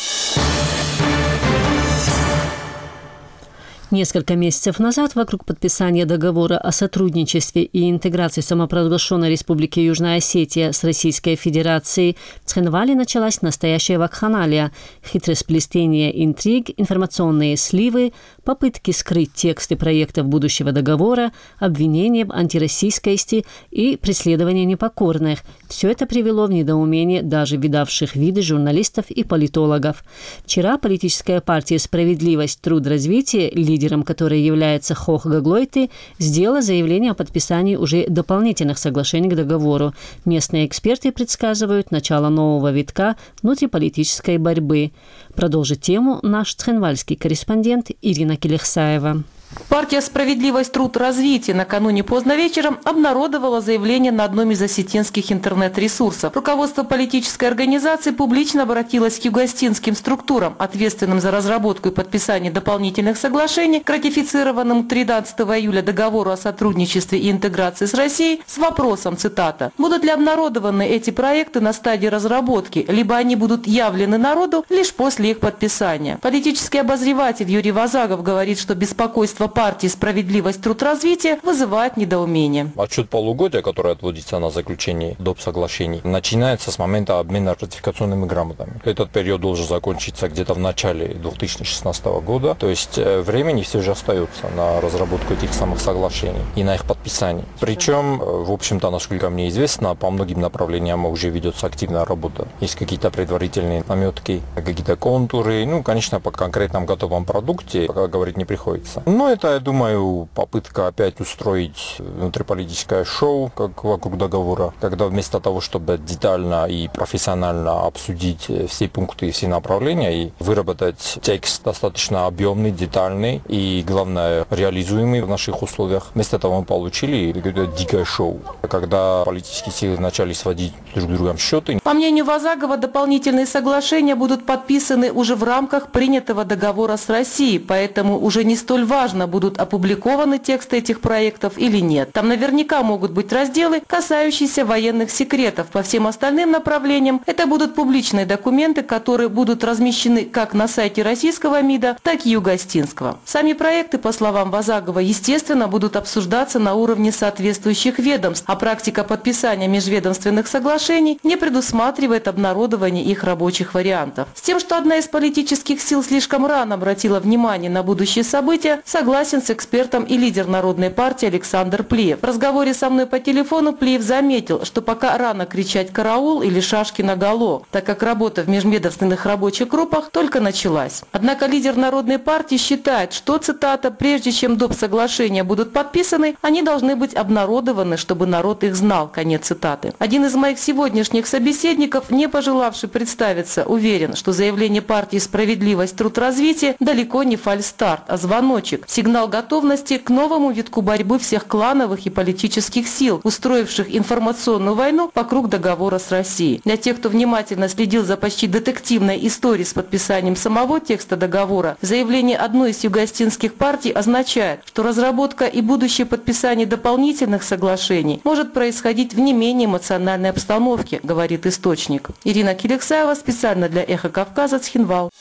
Несколько месяцев назад вокруг подписания договора о сотрудничестве и интеграции самопровозглашенной Республики Южная Осетия с Российской Федерацией в Цхинвале началась настоящая вакханалия, хитросплетение интриг, информационные сливы, попытки скрыть тексты проектов будущего договора, обвинения в антироссийскости и преследование непокорных. Все это привело в недоумение даже видавших виды журналистов и политологов. Вчера политическая партия «Справедливость, труд, развитие», лидером которой является Хох Гаглойты, сделала заявление о подписании уже дополнительных соглашений к договору. Местные эксперты предсказывают начало нового витка внутриполитической борьбы. Продолжит тему наш цхинвальский корреспондент Ирина Келехсаева. Партия «Справедливость, труд, развитие» накануне поздно вечером обнародовала заявление на одном из осетинских интернет-ресурсов. Руководство политической организации публично обратилось к югостинским структурам, ответственным за разработку и подписание дополнительных соглашений к ратифицированному тринадцатого июля договору о сотрудничестве и интеграции с Россией с вопросом, цитата, «Будут ли обнародованы эти проекты на стадии разработки, либо они будут явлены народу лишь после их подписания?» Политический обозреватель Юрий Вазагов говорит, что беспокойство руководства партии «Справедливость, труд, развитие» вызывает недоумение. Отчет полугодия, который отводится на заключение доп. Соглашений, начинается с момента обмена ратификационными грамотами. Этот период должен закончиться где-то в начале две тысячи шестнадцатого года. То есть времени все же остается на разработку этих самых соглашений и на их подписание. Причем, в общем-то, насколько мне известно, по многим направлениям уже ведется активная работа. Есть какие-то предварительные наметки, какие-то контуры. Ну, конечно, по конкретном готовом продукте пока говорить не приходится. Но это, я думаю, попытка опять устроить внутриполитическое шоу, как вокруг договора, когда вместо того, чтобы детально и профессионально обсудить все пункты и все направления и выработать текст достаточно объемный, детальный и, главное, реализуемый в наших условиях, вместо этого мы получили какое-то дикое шоу, когда политические силы начали сводить друг с другом счеты. По мнению Вазагова, дополнительные соглашения будут подписаны уже в рамках принятого договора с Россией, поэтому уже не столь важно, будут опубликованы тексты этих проектов или нет. Там наверняка могут быть разделы, касающиеся военных секретов. По всем остальным направлениям это будут публичные документы, которые будут размещены как на сайте российского МИДа, так и югостинского. Сами проекты, по словам Вазагова, естественно, будут обсуждаться на уровне соответствующих ведомств, а практика подписания межведомственных соглашений не предусматривает обнародование их рабочих вариантов. С тем, что одна из политических сил слишком рано обратила внимание на будущие события, согласен с экспертом и лидер Народной партии Александр Плиев. В разговоре со мной по телефону Плиев заметил, что пока рано кричать «караул» или «шашки наголо», так как работа в межведомственных рабочих группах только началась. Однако лидер Народной партии считает, что, цитата, «прежде чем доп. Соглашения будут подписаны, они должны быть обнародованы, чтобы народ их знал», конец цитаты. Один из моих сегодняшних собеседников, не пожелавший представиться, уверен, что заявление партии «Справедливость, труд, развитие» далеко не фальстарт, а звоночек, сигнал готовности к новому витку борьбы всех клановых и политических сил, устроивших информационную войну вокруг договора с Россией. Для тех, кто внимательно следил за почти детективной историей с подписанием самого текста договора, заявление одной из югостинских партий означает, что разработка и будущее подписание дополнительных соглашений может происходить в не менее эмоциональной обстановке, говорит источник. Ирина Киликсаева специально для «Эхо Кавказа», Цхинвал.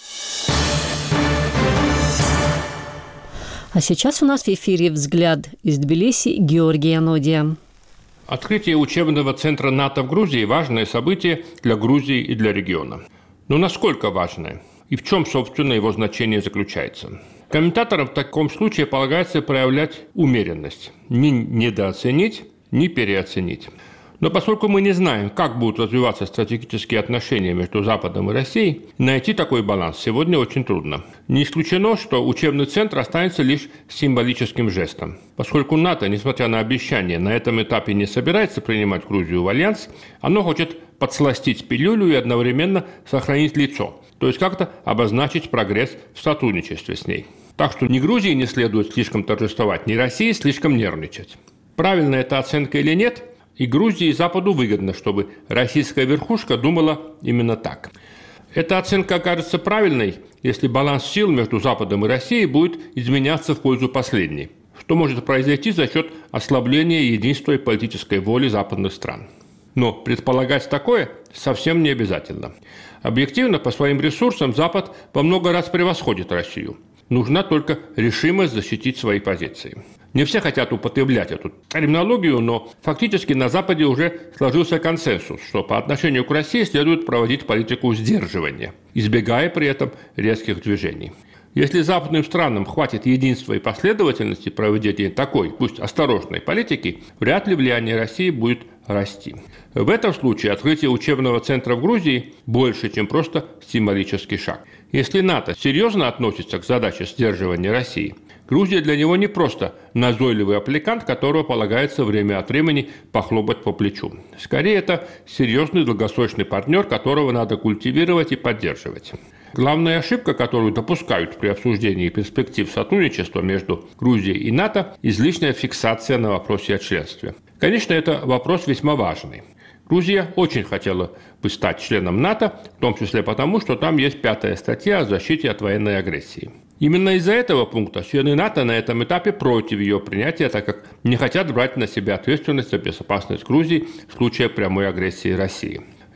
А сейчас у нас в эфире «Взгляд» из Тбилиси Георгия Нодия. Открытие учебного центра НАТО в Грузии – важное событие для Грузии и для региона. Но насколько важное? И в чем, собственно, его значение заключается? Комментаторам в таком случае полагается проявлять умеренность. Не недооценить, не переоценить. Но поскольку мы не знаем, как будут развиваться стратегические отношения между Западом и Россией, найти такой баланс сегодня очень трудно. Не исключено, что учебный центр останется лишь символическим жестом. Поскольку НАТО, несмотря на обещания, на этом этапе не собирается принимать Грузию в альянс, оно хочет подсластить пилюлю и одновременно сохранить лицо, то есть как-то обозначить прогресс в сотрудничестве с ней. Так что ни Грузии не следует слишком торжествовать, ни России слишком нервничать. Правильно это оценка или нет? И Грузии, и Западу выгодно, чтобы российская верхушка думала именно так. Эта оценка окажется правильной, если баланс сил между Западом и Россией будет изменяться в пользу последней, что может произойти за счет ослабления единства и политической воли западных стран. Но предполагать такое совсем не обязательно. Объективно, по своим ресурсам Запад во много раз превосходит Россию. Нужна только решимость защитить свои позиции. Не все хотят употреблять эту терминологию, но фактически на Западе уже сложился консенсус, что по отношению к России следует проводить политику сдерживания, избегая при этом резких движений. Если западным странам хватит единства и последовательности проведения такой, пусть осторожной политики, вряд ли влияние России будет расти. В этом случае открытие учебного центра в Грузии больше, чем просто символический шаг. Если НАТО серьезно относится к задаче сдерживания России, Грузия для него не просто назойливый аппликант, которого полагается время от времени похлопать по плечу. Скорее, это серьезный долгосрочный партнер, которого надо культивировать и поддерживать. Главная ошибка, которую допускают при обсуждении перспектив сотрудничества между Грузией и НАТО – излишняя фиксация на вопросе о членстве. Конечно, это вопрос весьма важный. Грузия очень хотела бы стать членом НАТО, в том числе потому, что там есть пятая статья о защите от военной агрессии. Именно из-за этого пункта члены НАТО на этом этапе против ее принятия, так как не хотят брать на себя ответственность за безопасность Грузии в случае прямой агрессии России.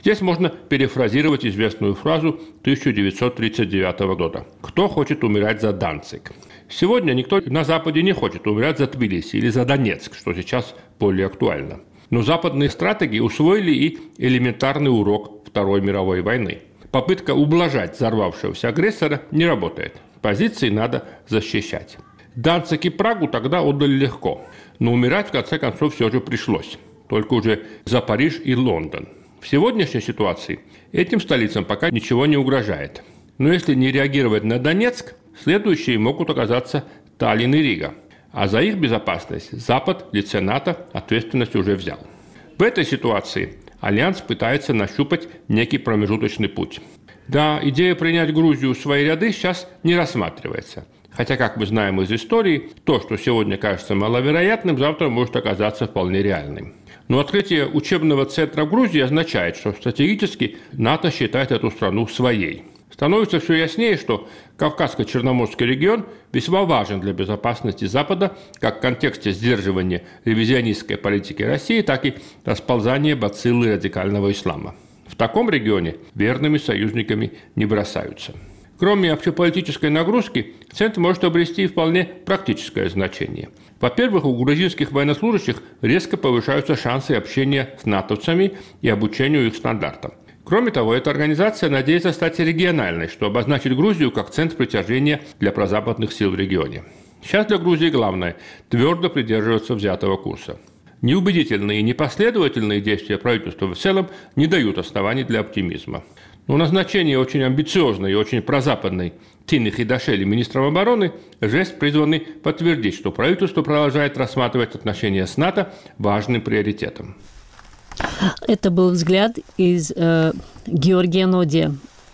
Здесь можно перефразировать известную фразу тысяча девятьсот тридцать девятого года. «Кто хочет умирать за Данциг?» Сегодня никто на Западе не хочет умирать за Тбилиси или за Донецк, что сейчас более актуально. Но западные стратеги усвоили и элементарный урок Второй мировой войны. Попытка ублажать взорвавшегося агрессора не работает. Позиции надо защищать. Данциг и Прагу тогда отдали легко, но умирать в конце концов все же пришлось. Только уже за Париж и Лондон. В сегодняшней ситуации этим столицам пока ничего не угрожает. Но если не реагировать на Донецк, следующие могут оказаться Таллин и Рига. А за их безопасность Запад в лице НАТО ответственность уже взял. В этой ситуации Альянс пытается нащупать некий промежуточный путь. Да, идея принять Грузию в свои ряды сейчас не рассматривается. Хотя, как мы знаем из истории, то, что сегодня кажется маловероятным, завтра может оказаться вполне реальным. Но открытие учебного центра в Грузии означает, что стратегически НАТО считает эту страну своей. Становится все яснее, что Кавказско-Черноморский регион весьма важен для безопасности Запада как в контексте сдерживания ревизионистской политики России, так и расползания бациллы радикального ислама. В таком регионе верными союзниками не бросаются. Кроме общеполитической нагрузки, центр может обрести вполне практическое значение. Во-первых, у грузинских военнослужащих резко повышаются шансы общения с натовцами и обучению их стандартам. Кроме того, эта организация надеется стать региональной, что обозначит Грузию как центр притяжения для прозападных сил в регионе. Сейчас для Грузии главное – твердо придерживаться взятого курса. Неубедительные и непоследовательные действия правительства в целом не дают оснований для оптимизма. Но назначение очень амбициозной и очень прозападной Тины Хидашели министром обороны – жест, призванный подтвердить, что правительство продолжает рассматривать отношения с НАТО важным приоритетом. Это был взгляд из э, Георгия Ноди.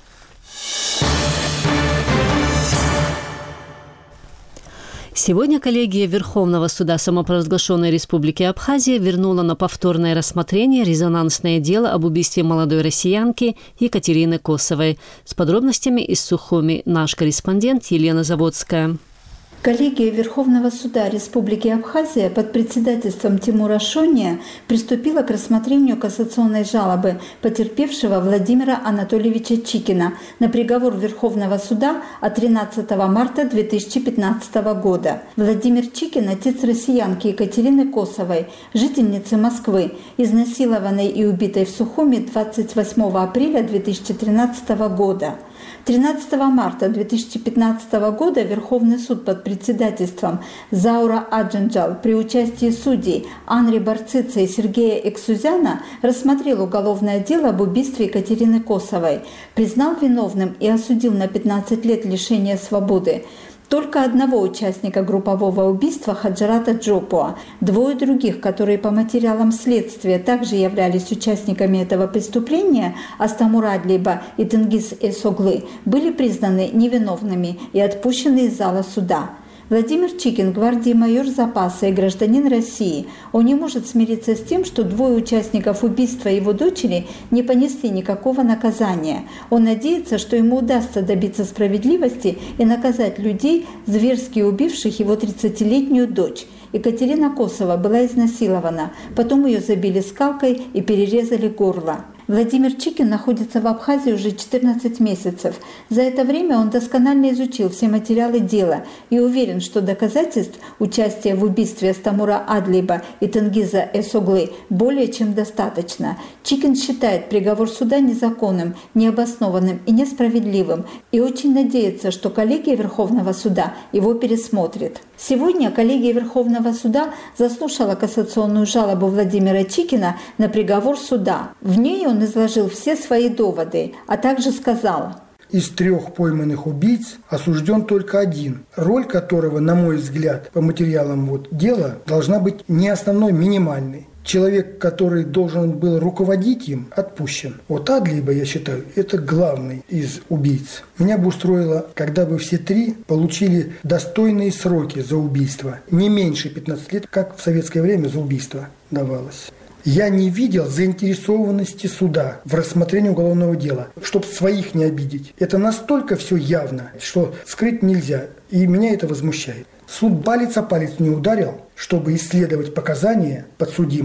Сегодня коллегия Верховного суда самопровозглашенной Республики Абхазия вернула на повторное рассмотрение резонансное дело об убийстве молодой россиянки Екатерины Косовой. С подробностями из Сухуми наш корреспондент Елена Заводская. Коллегия Верховного суда Республики Абхазия под председательством Тимура Шония приступила к рассмотрению кассационной жалобы потерпевшего Владимира Анатольевича Чикина на приговор Верховного суда от тринадцатого марта две тысячи пятнадцатого года. Владимир Чикин – отец россиянки Екатерины Косовой, жительницы Москвы, изнасилованной и убитой в Сухуми двадцать восьмого апреля две тысячи тринадцатого года. тринадцатого марта две тысячи пятнадцатого года Верховный суд под председательством Заура Аджинджал при участии судей Анри Барцица и Сергея Эксузяна рассмотрел уголовное дело об убийстве Екатерины Косовой, признал виновным и осудил на пятнадцать лет лишения свободы только одного участника группового убийства Хаджарата Джопуа. Двое других, которые по материалам следствия также являлись участниками этого преступления, Астамур Адлиба и Тенгиз Эсоглы, были признаны невиновными и отпущены из зала суда. Владимир Чикин, гвардии майор запаса и гражданин России, он не может смириться с тем, что двое участников убийства его дочери не понесли никакого наказания. Он надеется, что ему удастся добиться справедливости и наказать людей, зверски убивших его тридцатилетнюю дочь. Екатерина Косова была изнасилована, потом ее забили скалкой и перерезали горло. Владимир Чикин находится в Абхазии уже четырнадцать месяцев. За это время он досконально изучил все материалы дела и уверен, что доказательств участия в убийстве Астамура Адлиба и Тенгиза Эсоглы более чем достаточно. Чикин считает приговор суда незаконным, необоснованным и несправедливым и очень надеется, что коллегия Верховного суда его пересмотрит. Сегодня коллегия Верховного суда заслушала кассационную жалобу Владимира Чикина на приговор суда. В ней он изложил все свои доводы, а также сказал: из трех пойманных убийц осужден только один, роль которого, на мой взгляд, по материалам вот дела, должна быть не основной, минимальной. Человек, который должен был руководить им, отпущен. Вот Адлиба, я считаю, это главный из убийц. Меня бы устроило, когда бы все три получили достойные сроки за убийство. Не меньше пятнадцати лет, как в советское время за убийство давалось. Я не видел заинтересованности суда в рассмотрении уголовного дела, чтобы своих не обидеть. Это настолько все явно, что скрыть нельзя, и меня это возмущает. Суд палец о палец не ударил, чтобы исследовать показания подсудимых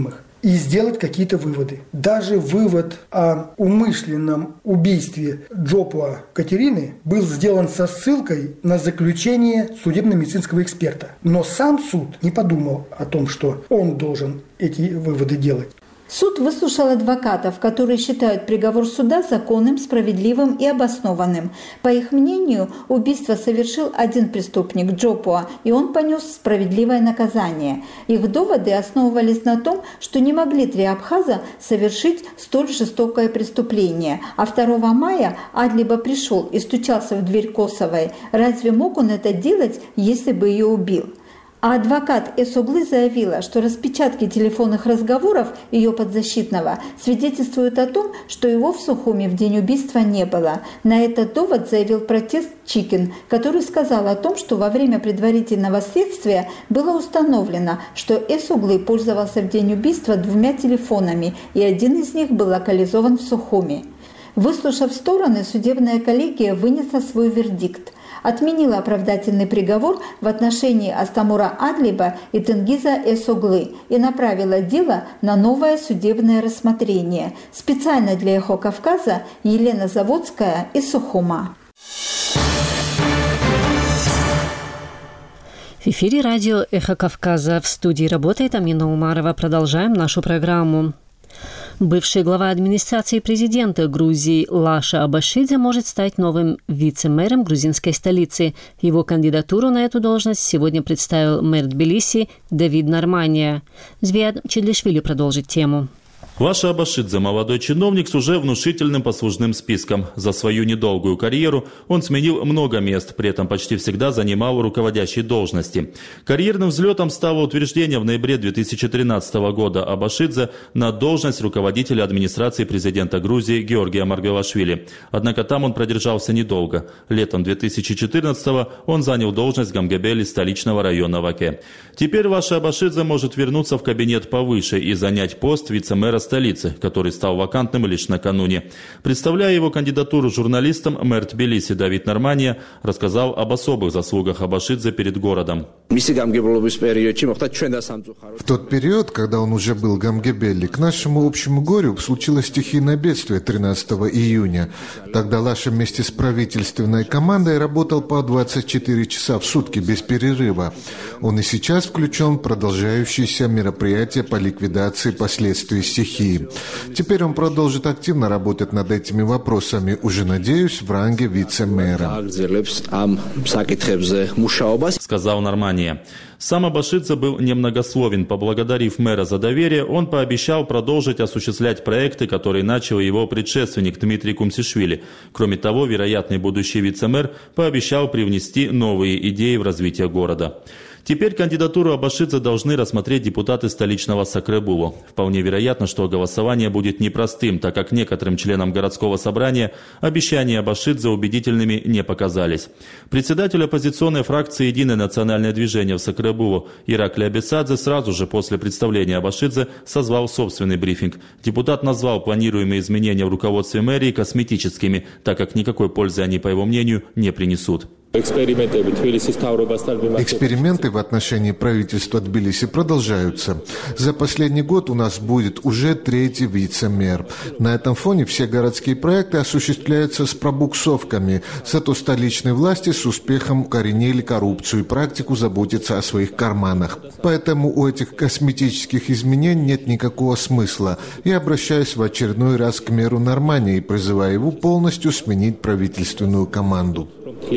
и сделать какие-то выводы. Даже вывод о умышленном убийстве Джопуа Катерины был сделан со ссылкой на заключение судебно-медицинского эксперта. Но сам суд не подумал о том, что он должен эти выводы делать. Суд выслушал адвокатов, которые считают приговор суда законным, справедливым и обоснованным. По их мнению, убийство совершил один преступник – Джопуа, и он понес справедливое наказание. Их доводы основывались на том, что не могли три абхаза совершить столь жестокое преступление. А второго мая Адлиба пришел и стучался в дверь Косовой. Разве мог он это делать, если бы ее убил? А адвокат Эсоглы заявила, что распечатки телефонных разговоров ее подзащитного свидетельствуют о том, что его в Сухуми в день убийства не было. На этот довод заявил протест Чикин, который сказал о том, что во время предварительного следствия было установлено, что Эсоглы пользовался в день убийства двумя телефонами, и один из них был локализован в Сухуми. Выслушав стороны, судебная коллегия вынесла свой вердикт. Отменила оправдательный приговор в отношении Астамура Адлиба и Тенгиза Эсоглы и направила дело на новое судебное рассмотрение. Специально для «Эхо Кавказа» Елена Заводская из Сухума. В эфире радио «Эхо Кавказа». В студии работает Амина Умарова. Продолжаем нашу программу. Бывший глава администрации президента Грузии Лаша Абашидзе может стать новым вице-мэром грузинской столицы. Его кандидатуру на эту должность сегодня представил мэр Тбилиси Давид Нормания. Звияд Чедлишвили продолжит тему. Лаша Абашидзе – молодой чиновник с уже внушительным послужным списком. За свою недолгую карьеру он сменил много мест, при этом почти всегда занимал руководящие должности. Карьерным взлетом стало утверждение в ноябре две тысячи тринадцатого года Абашидзе на должность руководителя администрации президента Грузии Георгия Маргвелашвили. Однако там он продержался недолго. Летом две тысячи четырнадцатого он занял должность гамгебели столичного района Ваке. Теперь Лаша Абашидзе может вернуться в кабинет повыше и занять пост вице-мэра столицы, который стал вакантным лишь накануне. Представляя его кандидатуру журналистам, мэр Тбилиси Давид Нормания рассказал об особых заслугах Абашидзе перед городом. В тот период, когда он уже был гамгебели, к нашему общему горю случилось стихийное бедствие тринадцатого июня. Тогда Лаша вместе с правительственной командой работал по двадцать четыре часа в сутки без перерыва. Он и сейчас включен в продолжающиеся мероприятия по ликвидации последствий стихии. Теперь он продолжит активно работать над этими вопросами, уже, надеюсь, в ранге вице-мэра. Сказал Нормания. Сам Абашидзе был немногословен. Поблагодарив мэра за доверие, он пообещал продолжить осуществлять проекты, которые начал его предшественник Дмитрий Кумсишвили. Кроме того, вероятный будущий вице-мэр пообещал привнести новые идеи в развитие города. Теперь кандидатуру Абашидзе должны рассмотреть депутаты столичного Сакребулу. Вполне вероятно, что голосование будет непростым, так как некоторым членам городского собрания обещания Абашидзе убедительными не показались. Председатель оппозиционной фракции «Единое национальное движение» в Сакребулу Ираклий Абесадзе сразу же после представления Абашидзе созвал собственный брифинг. Депутат назвал планируемые изменения в руководстве мэрии косметическими, так как никакой пользы они, по его мнению, не принесут. Эксперименты в отношении правительства Тбилиси продолжаются. За последний год у нас будет уже третий вице-мэр. На этом фоне все городские проекты осуществляются с пробуксовками. Зато столичные власти с успехом укоренили коррупцию и практику заботиться о своих карманах. Поэтому у этих косметических изменений нет никакого смысла. Я обращаюсь в очередной раз к мэру Нормании и призываю его полностью сменить правительственную команду.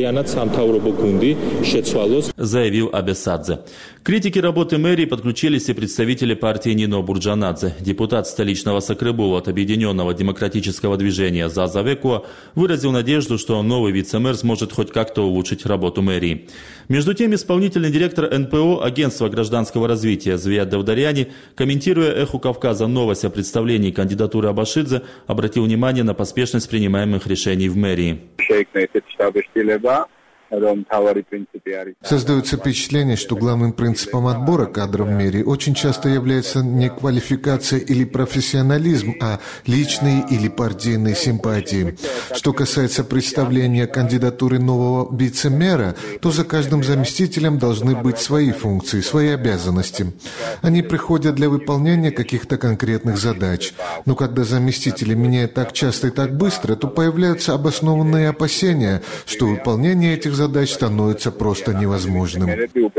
Заявил Абесадзе. К критике работы мэрии подключились и представители партии Нино Бурджанадзе. Депутат столичного Сакребулу от Объединенного демократического движения Заза Векуа выразил надежду, что новый вице-мэр сможет хоть как-то улучшить работу мэрии. Между тем, исполнительный директор эн пэ о Агентства гражданского развития Звияд Давдаряни, комментируя «Эху Кавказа» новость о представлении кандидатуры Абашидзе, обратил внимание на поспешность принимаемых решений в мэрии. Создается впечатление, что главным принципом отбора кадров в мире очень часто является не квалификация или профессионализм, а личные или партийные симпатии. Что касается представления кандидатуры нового вице-мэра, то за каждым заместителем должны быть свои функции, свои обязанности. Они приходят для выполнения каких-то конкретных задач. Но когда заместители меняют так часто и так быстро, то появляются обоснованные опасения, что выполнение этих задач становится просто невозможным.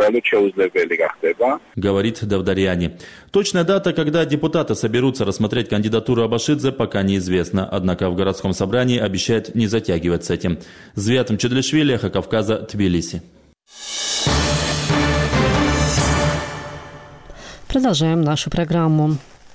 Говорит Давдарьяни. Точная дата, когда депутаты соберутся рассмотреть кандидатуру Абашидзе, пока неизвестна. Однако в городском собрании обещают не затягивать с этим. Звят Мчедлишвили, Эхо Кавказа, Тбилиси. Продолжаем нашу программу.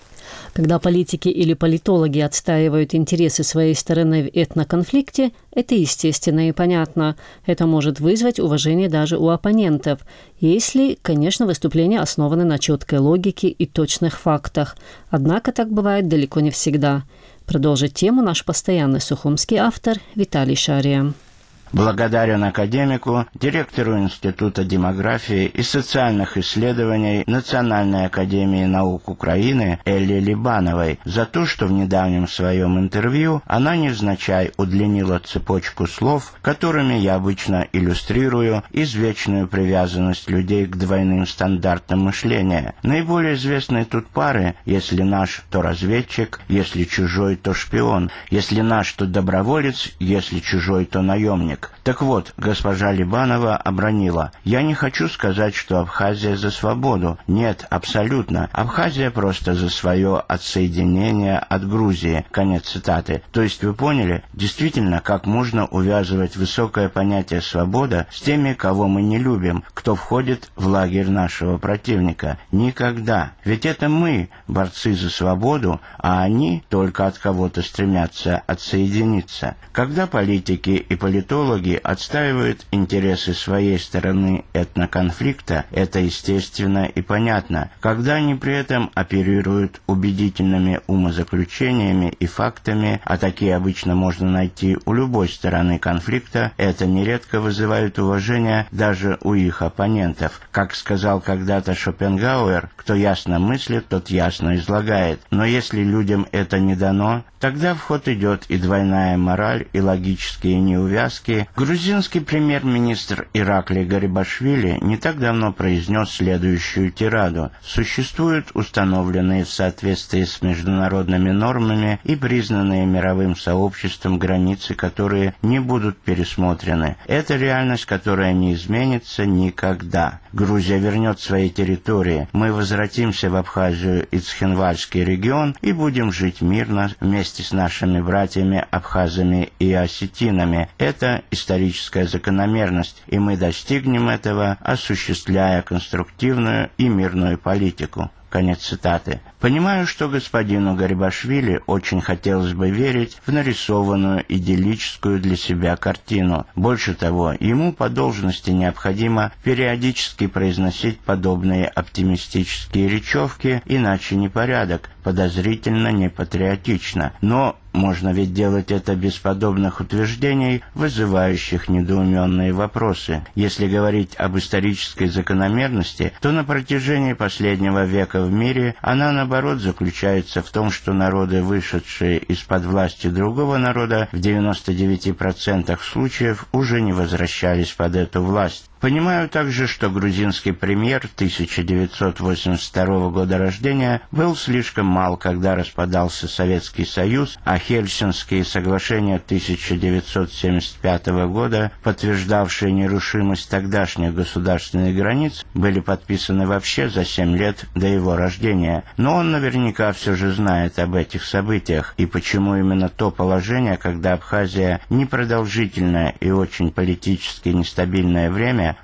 Когда политики или политологи отстаивают интересы своей стороны в этноконфликте, это естественно и понятно. Это может вызвать уважение даже у оппонентов, если, конечно, выступления основаны на четкой логике и точных фактах. Однако так бывает далеко не всегда. Продолжит тему наш постоянный сухумский автор Виталий Шария. Благодарен академику, директору Института демографии и социальных исследований Национальной академии наук Украины Элле Либановой за то, что в недавнем своем интервью она невзначай удлинила цепочку слов, которыми я обычно иллюстрирую извечную привязанность людей к двойным стандартам мышления. Наиболее известные тут пары: если наш, то разведчик, если чужой, то шпион, если наш, то доброволец, если чужой, то наемник. Так вот, госпожа Либанова обронила: «Я не хочу сказать, что Абхазия за свободу. Нет, абсолютно. Абхазия просто за свое отсоединение от Грузии». Конец цитаты. То есть вы поняли, действительно, как можно увязывать высокое понятие «свобода» с теми, кого мы не любим, кто входит в лагерь нашего противника? Никогда. Ведь это мы, борцы за свободу, а они только от кого-то стремятся отсоединиться. Когда политики и политологи отстаивают интересы своей стороны этноконфликта, это естественно и понятно. Когда они при этом оперируют убедительными умозаключениями и фактами, а такие обычно можно найти у любой стороны конфликта, это нередко вызывает уважение даже у их оппонентов. Как сказал когда-то Шопенгауэр, кто ясно мыслит, тот ясно излагает. Но если людям это не дано, тогда в ход идет и двойная мораль, и логические неувязки. Грузинский премьер-министр Ираклий Гарибашвили не так давно произнес следующую тираду: «Существуют установленные в соответствии с международными нормами и признанные мировым сообществом границы, которые не будут пересмотрены. Это реальность, которая не изменится никогда. Грузия вернет свои территории. Мы возвратимся в Абхазию и Цхинвальский регион и будем жить мирно вместе с нашими братьями абхазами и осетинами. Это историческая закономерность, и мы достигнем этого, осуществляя конструктивную и мирную политику». Конец цитаты. Понимаю, что господину Гарибашвили очень хотелось бы верить в нарисованную идиллическую для себя картину. Больше того, ему по должности необходимо периодически произносить подобные оптимистические речевки, иначе непорядок, подозрительно непатриотично. Но можно ведь делать это без подобных утверждений, вызывающих недоуменные вопросы. Если говорить об исторической закономерности, то на протяжении последнего века в мире она, наоборот, заключается в том, что народы, вышедшие из-под власти другого народа, в девяноста девяти процентах случаев уже не возвращались под эту власть. Понимаю также, что грузинский премьер тысяча девятьсот восемьдесят второго года рождения был слишком мал, когда распадался Советский Союз, а Хельсинские соглашения тысяча девятьсот семьдесят пятого года, подтверждавшие нерушимость тогдашних государственных границ, были подписаны вообще за семь лет до его рождения. Но он наверняка все же знает об этих событиях, и почему именно то положение, когда Абхазия непродолжительное и очень политически нестабильное время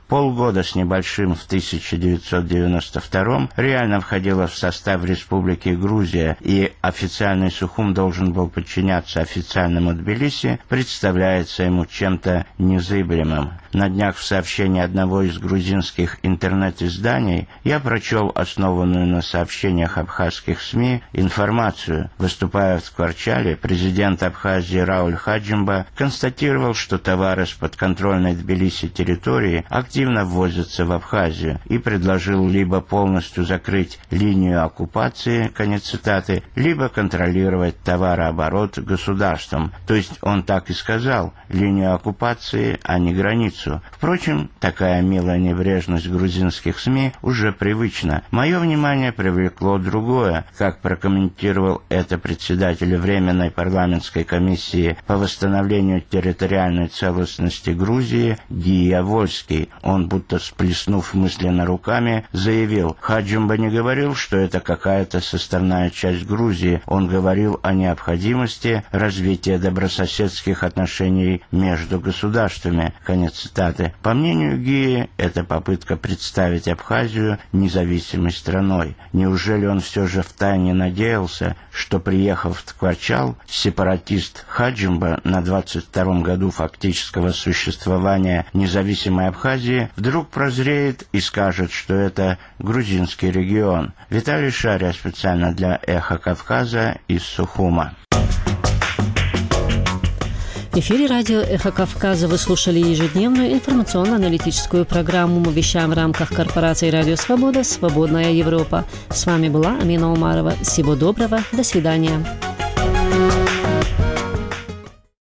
полгода с небольшим в тысяча девятьсот девяносто втором реально входила в состав Республики Грузия, и официальный Сухум должен был подчиняться официальному Тбилиси, представляется ему чем-то незыблемым. На днях в сообщении одного из грузинских интернет-изданий я прочел основанную на сообщениях абхазских СМИ информацию. Выступая в Ткварчале, президент Абхазии Рауль Хаджимба констатировал, что товары с подконтрольной Тбилиси территории активно ввозятся в Абхазию, и предложил либо полностью закрыть линию оккупации, конец цитаты, либо контролировать товарооборот государством. То есть он так и сказал, линию оккупации, а не границу. Впрочем, такая милая небрежность грузинских СМИ уже привычна. Мое внимание привлекло другое, как прокомментировал это председатель Временной парламентской комиссии по восстановлению территориальной целостности Грузии Гия Вольский. Он, будто сплеснув мысленно руками, заявил: Хаджимба не говорил, что это какая-то составная часть Грузии. Он говорил о необходимости развития добрососедских отношений между государствами. Конец цитаты. По мнению Гии, это попытка представить Абхазию независимой страной. Неужели он все же втайне надеялся, что, приехав в Ткварчал, сепаратист Хаджимба на двадцать втором году фактического существования независимой Абхазии вдруг прозреет и скажет, что это грузинский регион? Виталий Шария специально для «Эхо Кавказа» из Сухума. В эфире радио «Эхо Кавказа» вы слушали ежедневную информационно-аналитическую программу. Мы вещаем в рамках корпорации «Радио Свобода. Свободная Европа». С вами была Амина Умарова. Всего доброго. До свидания.